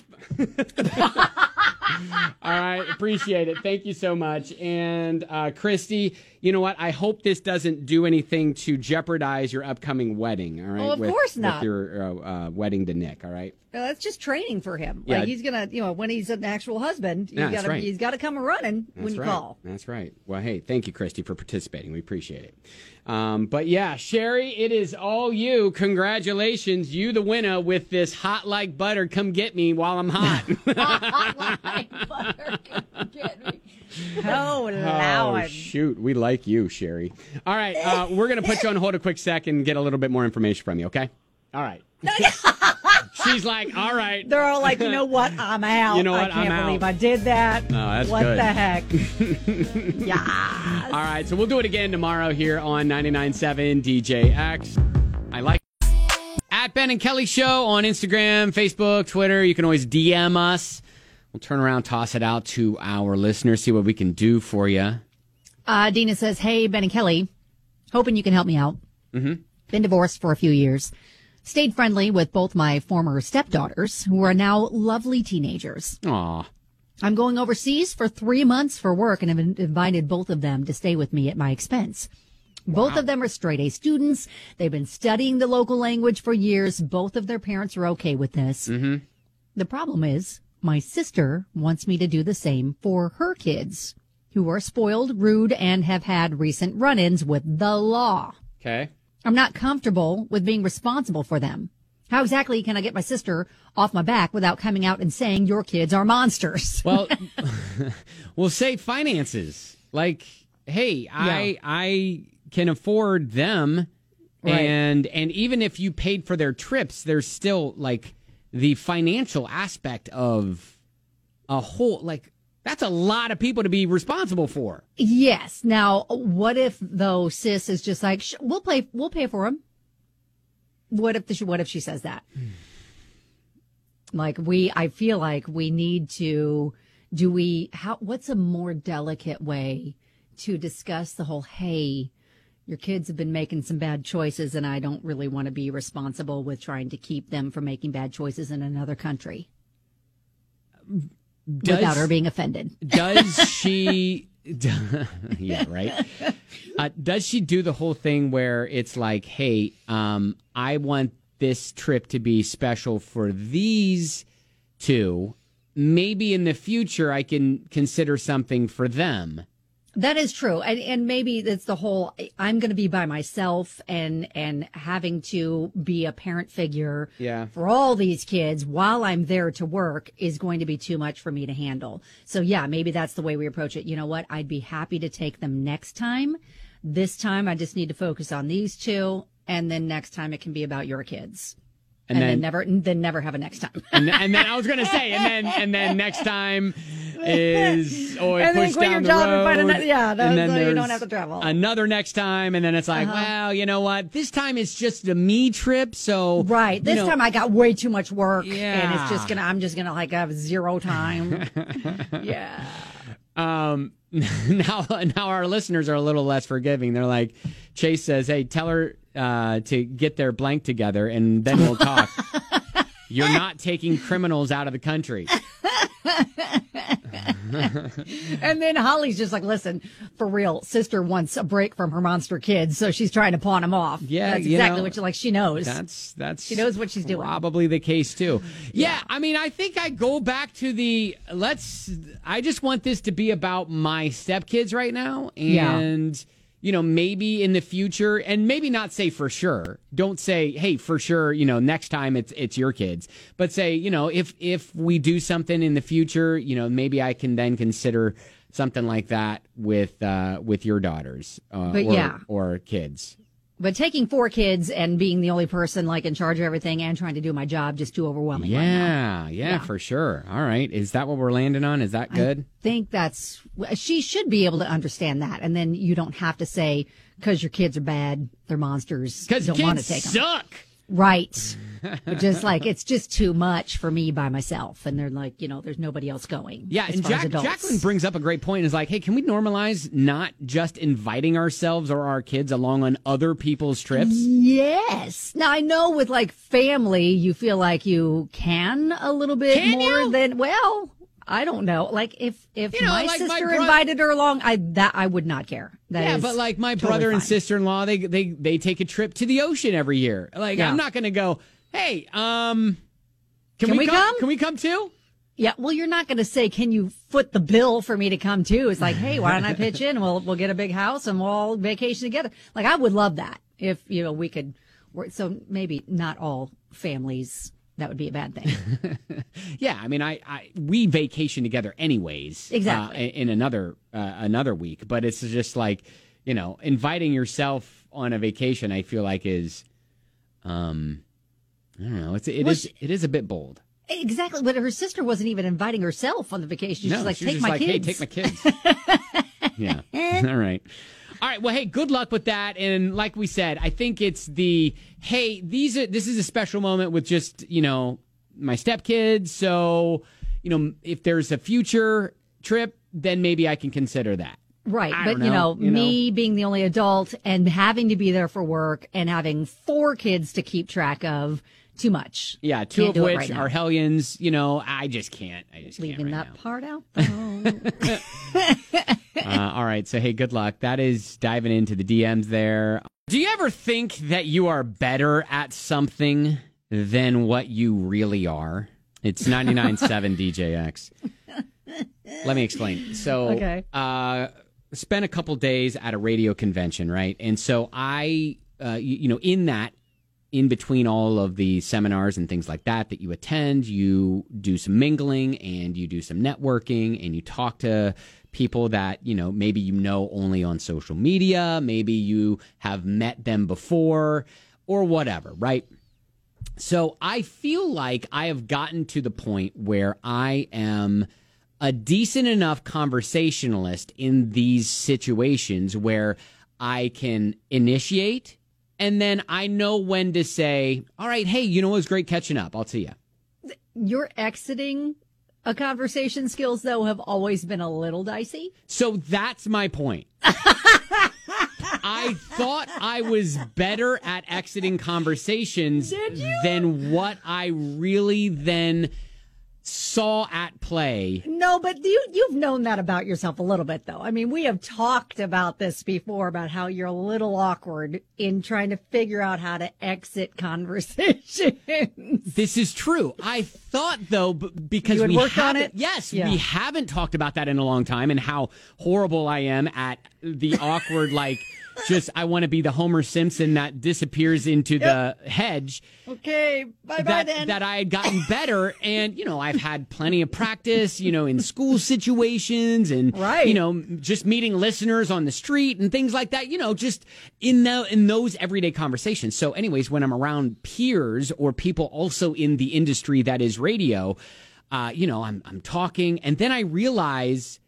All right, appreciate it. Thank you so much. And Christy, you know what? I hope this doesn't do anything to jeopardize your upcoming wedding. All right, Oh, of course not. With your wedding to Nick. All right. That's just training for him. Yeah. Like he's gonna, when he's an actual husband, That's right. he's got to come running when you right. call. That's right. Well, hey, thank you, Christy, for participating. We appreciate it. But yeah, Sherry, it is all you. Congratulations. You the winner with this hot like butter. Come get me while I'm hot. Like butter, get me. Oh, Lord. Oh, shoot. We like you, Sherry. All right. We're going to put you on hold a quick sec and get a little bit more information from you, okay? All right. She's like, all right. They're all like, you know what? I'm out. You know what? I can't I'm believe out. I did that. No, that's what good. the heck? Yeah. All right. So we'll do it again tomorrow here on 99.7 DJX. I like at Ben and Kelly Show on Instagram, Facebook, Twitter. You can always DM us. We'll turn around, toss it out to our listeners, see what we can do for you. Dina says, hey, Ben and Kelly, hoping you can help me out. Mm-hmm. Been divorced for a few years. Stayed friendly with both my former stepdaughters, who are now lovely teenagers. Aw. I'm going overseas for 3 months for work and have invited both of them to stay with me at my expense. Both of them are straight A students. They've been studying the local language for years. Both of their parents are okay with this. Mm-hmm. The problem is my sister wants me to do the same for her kids, who are spoiled, rude, and have had recent run-ins with the law. Okay. I'm not comfortable with being responsible for them. How exactly can I get my sister off my back without coming out and saying your kids are monsters? Well, we'll say finances. Like, hey, I can afford them, Right. and even if you paid for their trips, there's still like the financial aspect of a whole like. That's a lot of people to be responsible for. Yes. Now, what if though sis is just like, we'll pay for them. What if she says that? Like I feel like we need to, what's a more delicate way to discuss the whole, hey, Your kids have been making some bad choices, and I don't really want to be responsible with trying to keep them from making bad choices in another country without her being offended. Does she... yeah, right? Does she do the whole thing where it's like, hey, I want this trip to be special for these two. Maybe in the future I can consider something for them. That is true. And maybe it's the whole, I'm going to be by myself and having to be a parent figure for all these kids while I'm there to work is going to be too much for me to handle. So yeah, maybe that's the way we approach it. You know what? I'd be happy to take them next time. This time I just need to focus on these two. And then next time it can be about your kids. And then never have a next time. and then I was going to say, and then next time is and push then down your the job road. And find and then so there's you don't have to travel. Another next time, and then it's like, well, you know what? This time it's just a me trip, so right. This time I got way too much work, yeah. and I'm just gonna like have zero time. Yeah. Now our listeners are a little less forgiving. They're like, Chase says, hey, tell her to get their blank together and then we'll talk. You're not taking criminals out of the country. And then Holly's just like, listen, for real, sister wants a break from her monster kids, so she's trying to pawn them off. Yeah, that's exactly what she knows. That's she knows what she's doing. Probably the case too. Yeah, I mean, I think I go back to I just want this to be about my stepkids right now, and maybe in the future, and maybe not say for sure. Don't say, hey, for sure, next time it's your kids. But say, if we do something in the future, maybe I can then consider something like that with your daughters or kids. But taking 4 kids and being the only person like in charge of everything and trying to do my job just too overwhelming. Yeah, for sure. All right. Is that what we're landing on? Is that good? I think she should be able to understand that. And then you don't have to say, because your kids are bad, they're monsters. Because don't want to take them. Suck. Right. But just like, it's just too much for me by myself. And they're like, there's nobody else going. Yeah, and Jacqueline brings up a great point. Is like, hey, can we normalize not just inviting ourselves or our kids along on other people's trips? Yes. Now, I know with like family, you feel like you can a little bit more than, well, I don't know. Like if my sister invited her along, I would not care. But like my brother and sister-in-law, they take a trip to the ocean every year. Like I'm not going to go, hey, can we come? Can we come too? Yeah, well, you're not going to say, can you foot the bill for me to come too? It's like, hey, why don't I pitch in? We'll get a big house and we'll all vacation together. Like I would love that if we could work. So maybe not all families. That would be a bad thing. Yeah, I mean, we vacation together anyways. Exactly. In another week, but it's just like, inviting yourself on a vacation. I feel like is, I don't know. It is a bit bold. Exactly, but her sister wasn't even inviting herself on the vacation. She's like, take my kids. Hey, take my kids. Yeah. All right. All right. Well, hey, good luck with that. And like we said, I think it's this is a special moment with just, my stepkids. So, if there's a future trip, then maybe I can consider that. Right. But, me being the only adult and having to be there for work and having 4 kids to keep track of, too much. Yeah, 2 of which are hellions. I just can't. Leaving that part out, though. All right. So, hey, good luck. That is diving into the DMs there. Do you ever think that you are better at something than what you really are? It's 99.7 DJX. Let me explain. So, spent a couple days at a radio convention, right? And so I, in between all of the seminars and things like that you attend, you do some mingling and you do some networking and you talk to people that, maybe only on social media, maybe you have met them before or whatever, right? So I feel like I have gotten to the point where I am a decent enough conversationalist in these situations where I can initiate. And then I know when to say, all right, hey, it was great catching up. I'll see you. Your exiting a conversation skills, though, have always been a little dicey. So that's my point. I thought I was better at exiting conversations than what I really then saw at play. No, but you've known that about yourself a little bit, though. I mean, we have talked about this before, about how you're a little awkward in trying to figure out how to exit conversations. This is true. I thought, though, because you we worked on haven't, it? yes, Yeah. we haven't talked about that in a long time, and how horrible I am at the awkward, like, just I want to be the Homer Simpson that disappears into the hedge. Okay, bye-bye then. That I had gotten better, and, you know, I've had plenty of practice, you know, in school situations, and, you know, just meeting listeners on the street and things like that, you know, just in those everyday conversations. So anyways, when I'm around peers or people also in the industry that is radio, you know, I'm talking, and then I realize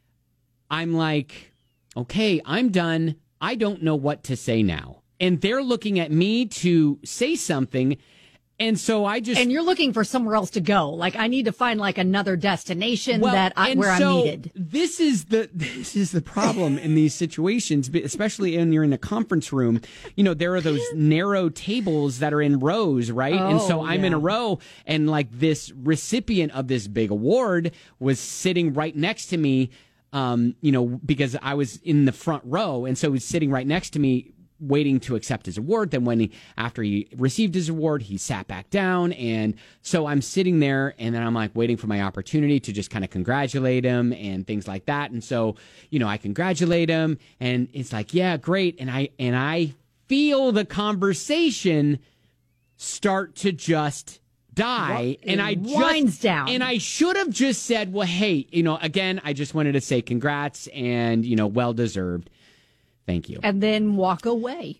I'm like, okay, I'm done. I don't know what to say now. And they're looking at me to say something. And so I just... And you're looking for somewhere else to go. Like, I need to find like another destination where I'm needed. This is the problem in these situations, especially when you're in a conference room. You know, there are those narrow tables that are in rows, right? And so I'm in a row, and like this recipient of this big award was sitting right next to me. You know, because I was in the front row, and so he was sitting right next to me, waiting to accept his award. Then after he received his award, he sat back down, and so I'm sitting there, and then I'm like waiting for my opportunity to just kind of congratulate him and things like that. And so, you know, I congratulate him, and it's like, yeah, great. And I feel the conversation start to just die, and I winds down. And I should have just said, well, hey, you know, again, I just wanted to say congrats, and, you know, well deserved. Thank you. And then walk away.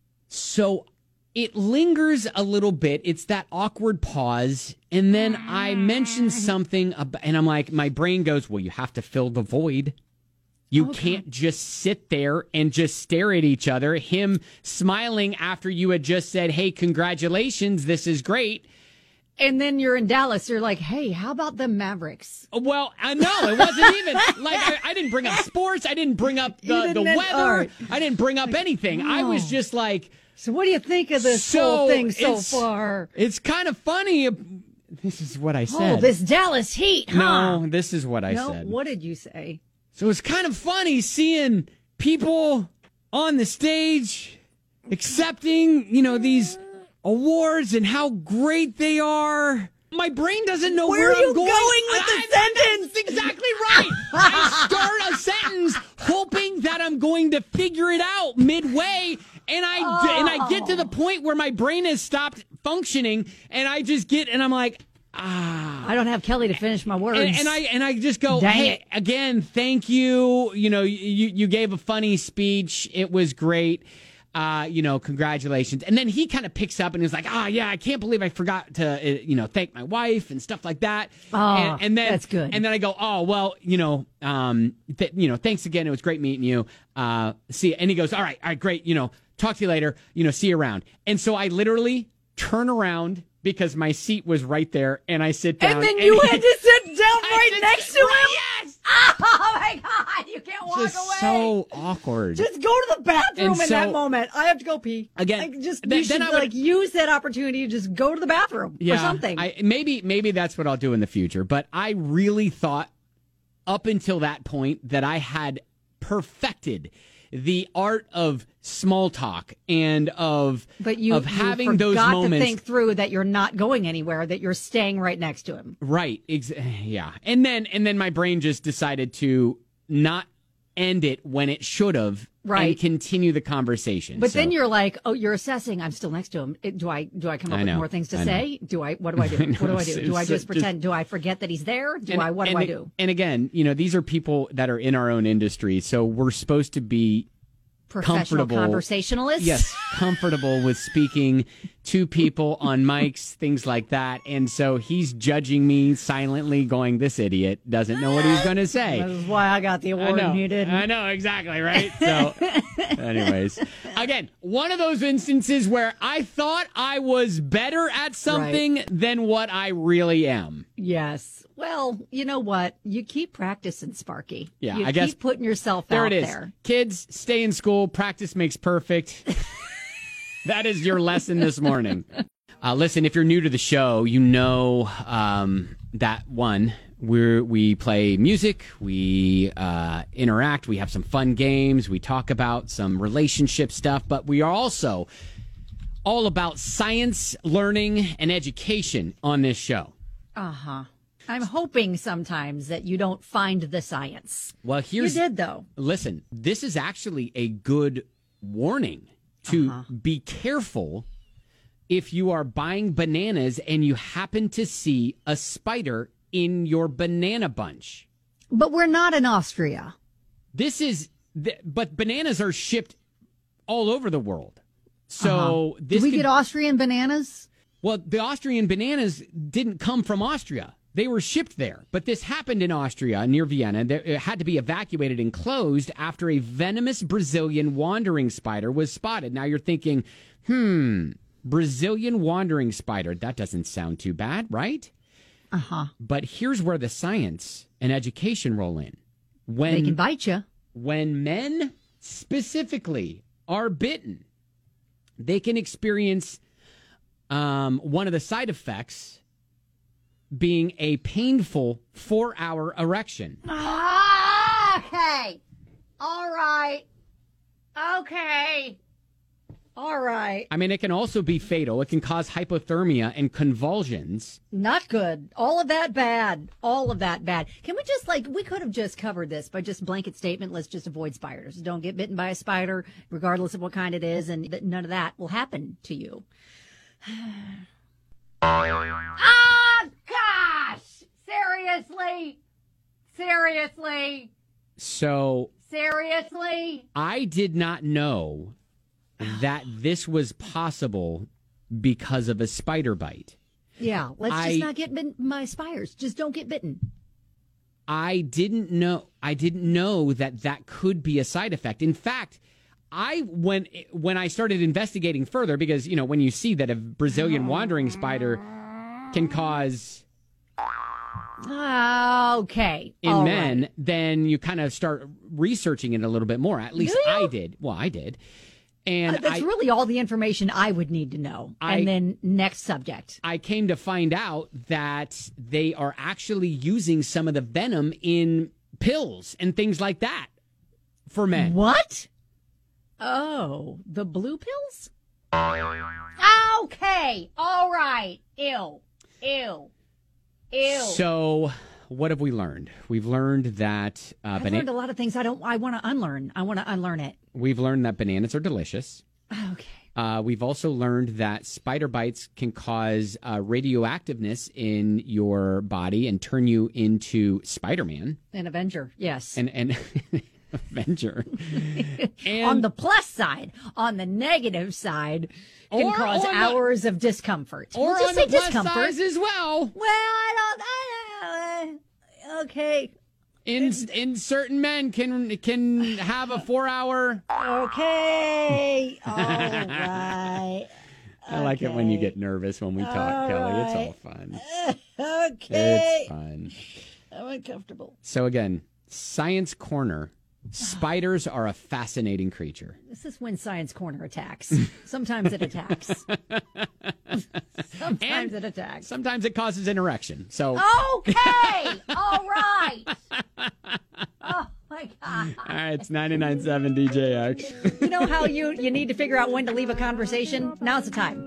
So it lingers a little bit. It's that awkward pause, and then I mention something and I'm like, my brain goes, well, you have to fill the void. You can't just sit there and just stare at each other. Him smiling after you had just said, hey, congratulations, this is great. And then you're in Dallas. You're like, hey, how about the Mavericks? Well, no, it wasn't even like I didn't bring up sports. I didn't bring up the weather. I didn't bring up anything. I was just like, so what do you think of this whole thing so far? It's kind of funny. This is what I said. Oh, this Dallas Heat, huh? No, this is what I said. What did you say? So it's kind of funny seeing people on the stage accepting, you know, these awards and how great they are. My brain doesn't know where I'm going with the sentence. That's exactly right. I start a sentence hoping that I'm going to figure it out midway, and I get to the point where my brain has stopped functioning, and I just get, and I'm like, I don't have Kelly to finish my words. And I just go, Dang hey, it. again, thank you. You know, you gave a funny speech. It was great. You know, congratulations. And then he kind of picks up and he's like, yeah, I can't believe I forgot to, you know, thank my wife and stuff like that. And then, that's good. And then I go, well, you know, thanks again. It was great meeting you. See you. And he goes, all right, great. You know, talk to you later. You know, see you around. And so I literally turn around because my seat was right there, and I sit down. And then you had to sit down right next to him? Yes! Oh, my God. You can't walk Just away. so awkward. Just go to the bathroom And in so- that moment. I have to go pee. Again, Like, just then you should I would- use that opportunity to just go to the bathroom or something. Maybe that's what I'll do in the future. But I really thought up until that point that I had perfected the art of small talk and of having those moments. To think through that you're not going anywhere, that you're staying right next to him. Right. Yeah. And then my brain just decided to not end it when it should have. Right. And continue the conversation. But then you're like, you're assessing. I'm still next to him. Do I come up with more things to say? What do I do? What do I do? Do I just pretend? Do I forget that he's there? What do I do? And again, you know, these are people that are in our own industry, so we're supposed to be Professional conversationalists? Yes, comfortable with speaking to people on mics, things like that. And so he's judging me silently, going, this idiot doesn't know what he's going to say. That is why I got the award and you didn't. I know, exactly, right? So, anyways, again, one of those instances where I thought I was better at something than what I really am. Yes. Well, you know what? You keep practicing, Sparky. Yeah, you I guess keep putting yourself there out it is. there. Kids, stay in school. Practice makes perfect. That is your lesson this morning. Listen, if you're new to the show, you know that one, we play music, we interact, we have some fun games, we talk about some relationship stuff, but we are also all about science, learning, and education on this show. Uh-huh. I'm hoping sometimes that you don't find the science. Well, you did, though. Listen, this is actually a good warning to be careful if you are buying bananas and you happen to see a spider in your banana bunch. But we're not in Austria. But bananas are shipped all over the world. So Do we get Austrian bananas? Well, the Austrian bananas didn't come from Austria. They were shipped there. But this happened in Austria, near Vienna. It had to be evacuated and closed after a venomous Brazilian wandering spider was spotted. Now you're thinking, Brazilian wandering spider. That doesn't sound too bad, right? But here's where the science and education roll in. They can bite you. When men specifically are bitten, they can experience one of the side effects being a painful 4-hour erection. Okay. All right. Okay. All right. I mean, it can also be fatal. It can cause hypothermia and convulsions. Not good. All of that bad. All of that bad. Can we just, we could have just covered this by just blanket statement. Let's just avoid spiders. Don't get bitten by a spider, regardless of what kind it is, and none of that will happen to you. Oh, gosh! Seriously? So... Seriously? I did not know that this was possible because of a spider bite. Yeah, let's just not get bitten by spiders. Just don't get bitten. I didn't know that could be a side effect. In fact, when I started investigating further, because when you see that a Brazilian wandering spider can cause okay in men, right, then you kind of start researching it a little bit more. At least I did. Well, I did. And that's really all the information I would need to know. And then next subject. I came to find out that they are actually using some of the venom in pills and things like that for men. What? Oh, the blue pills? Okay. All right. Ew. So what have we learned? We've learned that I've learned a lot of things I want to unlearn. I want to unlearn it. We've learned that bananas are delicious. Okay. We've also learned that spider bites can cause radioactiveness in your body and turn you into Spider-Man. An Avenger, yes. And Avenger. And on the plus side, on the negative side, can cause hours of discomfort. Or we'll just on say the plus discomfort size as well. Well, I don't. Okay. In certain men can have a 4-hour. Okay. All right. I like it when you get nervous when we talk, Kelly. It's all fun. Okay. It's fun. I'm uncomfortable. So again, Science Corner. Spiders are a fascinating creature. This is when Science Corner attacks. Sometimes it attacks. Sometimes it attacks. Sometimes it causes an erection. So okay, all right. Oh my God! All right, it's 99.7 DJX. You know how you need to figure out when to leave a conversation? Now's the time.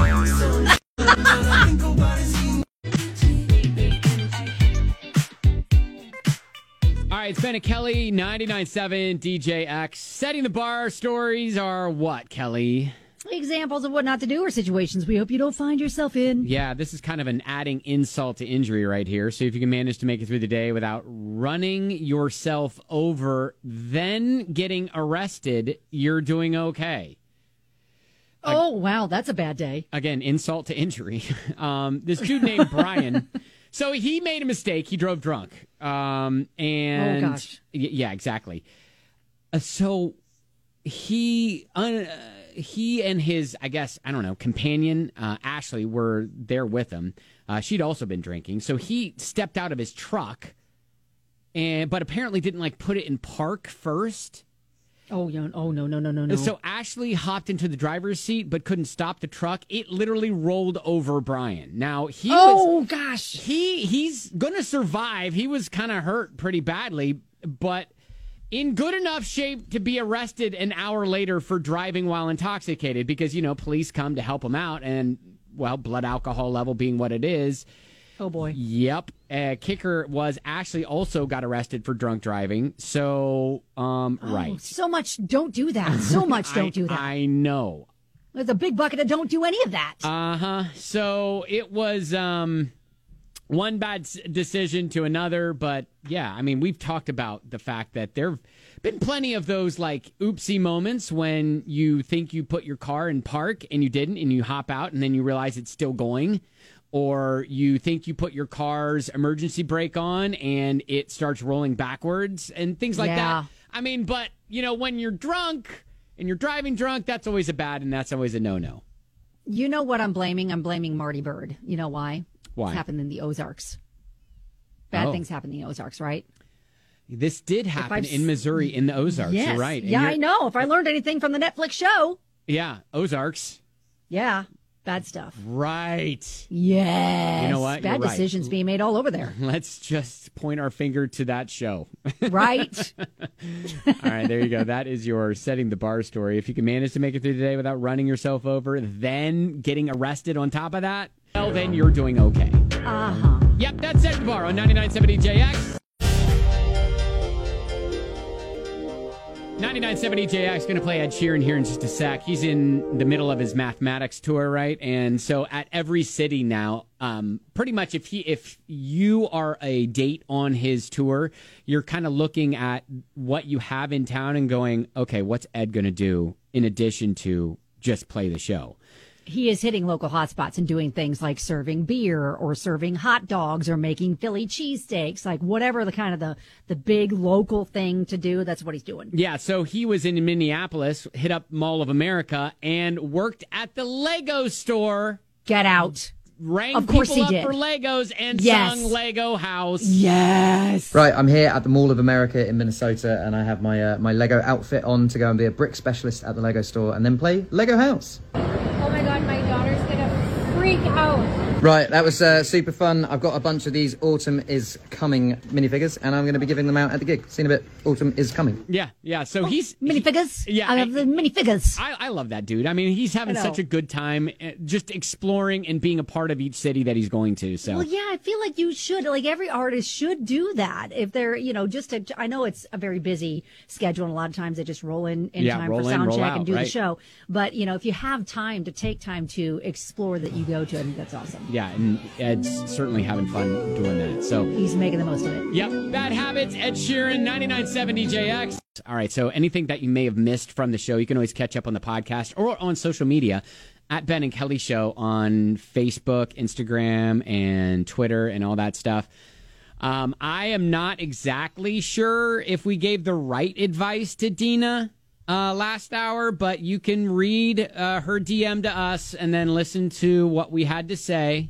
All right, it's Ben and Kelly, 99.7 DJX. Setting the bar stories are what, Kelly? Examples of what not to do or situations we hope you don't find yourself in. Yeah, this is kind of an adding insult to injury right here. So if you can manage to make it through the day without running yourself over, then getting arrested, you're doing okay. Oh, wow, that's a bad day. Again, insult to injury. This dude named Brian... So he made a mistake. He drove drunk. And oh, gosh. Yeah, exactly. So he and his, I guess, I don't know, companion, Ashley, were there with him. She'd also been drinking. So he stepped out of his truck, but apparently didn't, like, put it in park first. Oh, no. So Ashley hopped into the driver's seat, but couldn't stop the truck. It literally rolled over Brian. Now, he's going to survive. He was kind of hurt pretty badly, but in good enough shape to be arrested an hour later for driving while intoxicated because, police come to help him out and, well, blood alcohol level being what it is. Oh, boy. Yep. Kicker was Ashley also got arrested for drunk driving. So, right. So much don't do that. So much don't do that. I know. There's a big bucket of don't do any of that. Uh-huh. So it was one bad decision to another. But, yeah, I mean, we've talked about the fact that there have been plenty of those, like, oopsie moments when you think you put your car in park and you didn't, and you hop out and then you realize it's still going. Or you think you put your car's emergency brake on and it starts rolling backwards and things like that. I mean, but, when you're drunk and you're driving drunk, that's always and that's always a no-no. You know what I'm blaming? I'm blaming Marty Bird. You know why? Why? It's happened in the Ozarks. Bad things happen in the Ozarks, right? This did happen in Missouri in the Ozarks. Yes. You're right. Yeah, I know. If I learned anything from the Netflix show. Yeah, Ozarks. Yeah. Bad stuff. Right. Yes. You know what? Bad decisions being made all over there. Let's just point our finger to that show. Right. All right, there you go. That is your setting the bar story. If you can manage to make it through today without running yourself over, then getting arrested on top of that, well, then you're doing okay. Uh-huh. Yep, that's Setting the Bar on 99.7 EJX. 99.7 EJX going to play Ed Sheeran here in just a sec. He's in the middle of his mathematics tour, right? And so at every city now, pretty much if you are a date on his tour, you're kind of looking at what you have in town and going, okay, what's Ed going to do in addition to just play the show? He is hitting local hotspots and doing things like serving beer or serving hot dogs or making Philly cheesesteaks, like whatever the kind of the big local thing to do. That's what he's doing. Yeah. So he was in Minneapolis, hit up Mall of America and worked at the Lego store. Get out. Rang of course people he up did. for Legos and sung Lego House. Yes. Right, I'm here at the Mall of America in Minnesota, and I have my my Lego outfit on to go and be a brick specialist at the Lego store and then play Lego House. Oh my God, my daughter's gonna freak out. Right, that was super fun. I've got a bunch of these Autumn is Coming minifigures, and I'm going to be giving them out at the gig. See you in a bit. Autumn is Coming. Yeah. So he's... Minifigures? Yeah. I love the minifigures. I love that dude. I mean, he's having such a good time just exploring and being a part of each city that he's going to. So. Well, yeah, I feel like you should, like every artist should do that. If they're, just to, I know it's a very busy schedule, and a lot of times they just roll in time for sound check and do the show. But, if you have time to take time to explore that you go to, I think that's awesome. Yeah, and Ed's certainly having fun doing that. So he's making the most of it. Yep. Bad Habits, Ed Sheeran, 99.7 EJX. All right, so anything that you may have missed from the show, you can always catch up on the podcast or on social media at Ben and Kelly Show on Facebook, Instagram, and Twitter and all that stuff. I am not exactly sure if we gave the right advice to Dina last hour, but you can read her DM to us and then listen to what we had to say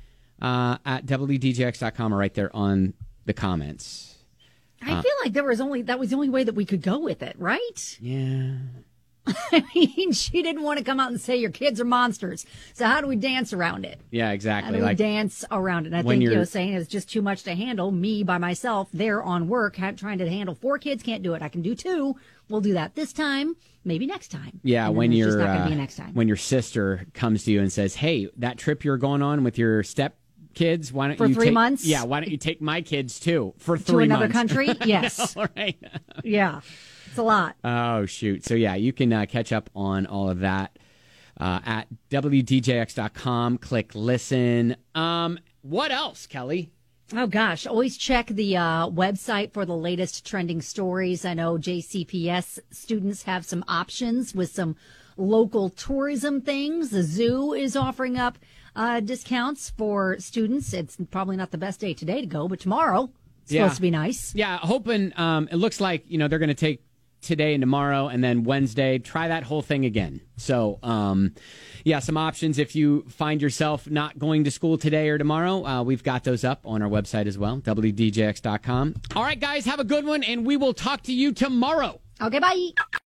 at WDJX.com or right there on the comments. I feel like that was the only way that we could go with it, right? Yeah. I mean, she didn't want to come out and say your kids are monsters. So how do we dance around it? Yeah, exactly. How do we dance around it? And I think saying it's just too much to handle. Me by myself there on work, trying to handle 4 kids, can't do it. I can do 2. We'll do that this time. Maybe next time. Yeah, when you're not going to be next time. When your sister comes to you and says, "Hey, that trip you're going on with your stepkids, why don't for you 3 months? Yeah, why don't you take my kids too for 3 months to another country?" Yes. All right. Yeah. It's a lot. Oh, shoot. So, yeah, you can catch up on all of that at WDJX.com. Click listen. What else, Kelly? Oh, gosh. Always check the website for the latest trending stories. I know JCPS students have some options with some local tourism things. The zoo is offering up discounts for students. It's probably not the best day today to go, but tomorrow it's supposed to be nice. Yeah, hoping it looks like, they're going to take today and tomorrow, and then Wednesday, try that whole thing again. So, some options if you find yourself not going to school today or tomorrow. We've got those up on our website as well, WDJX.com. All right, guys, have a good one, and we will talk to you tomorrow. Okay, bye.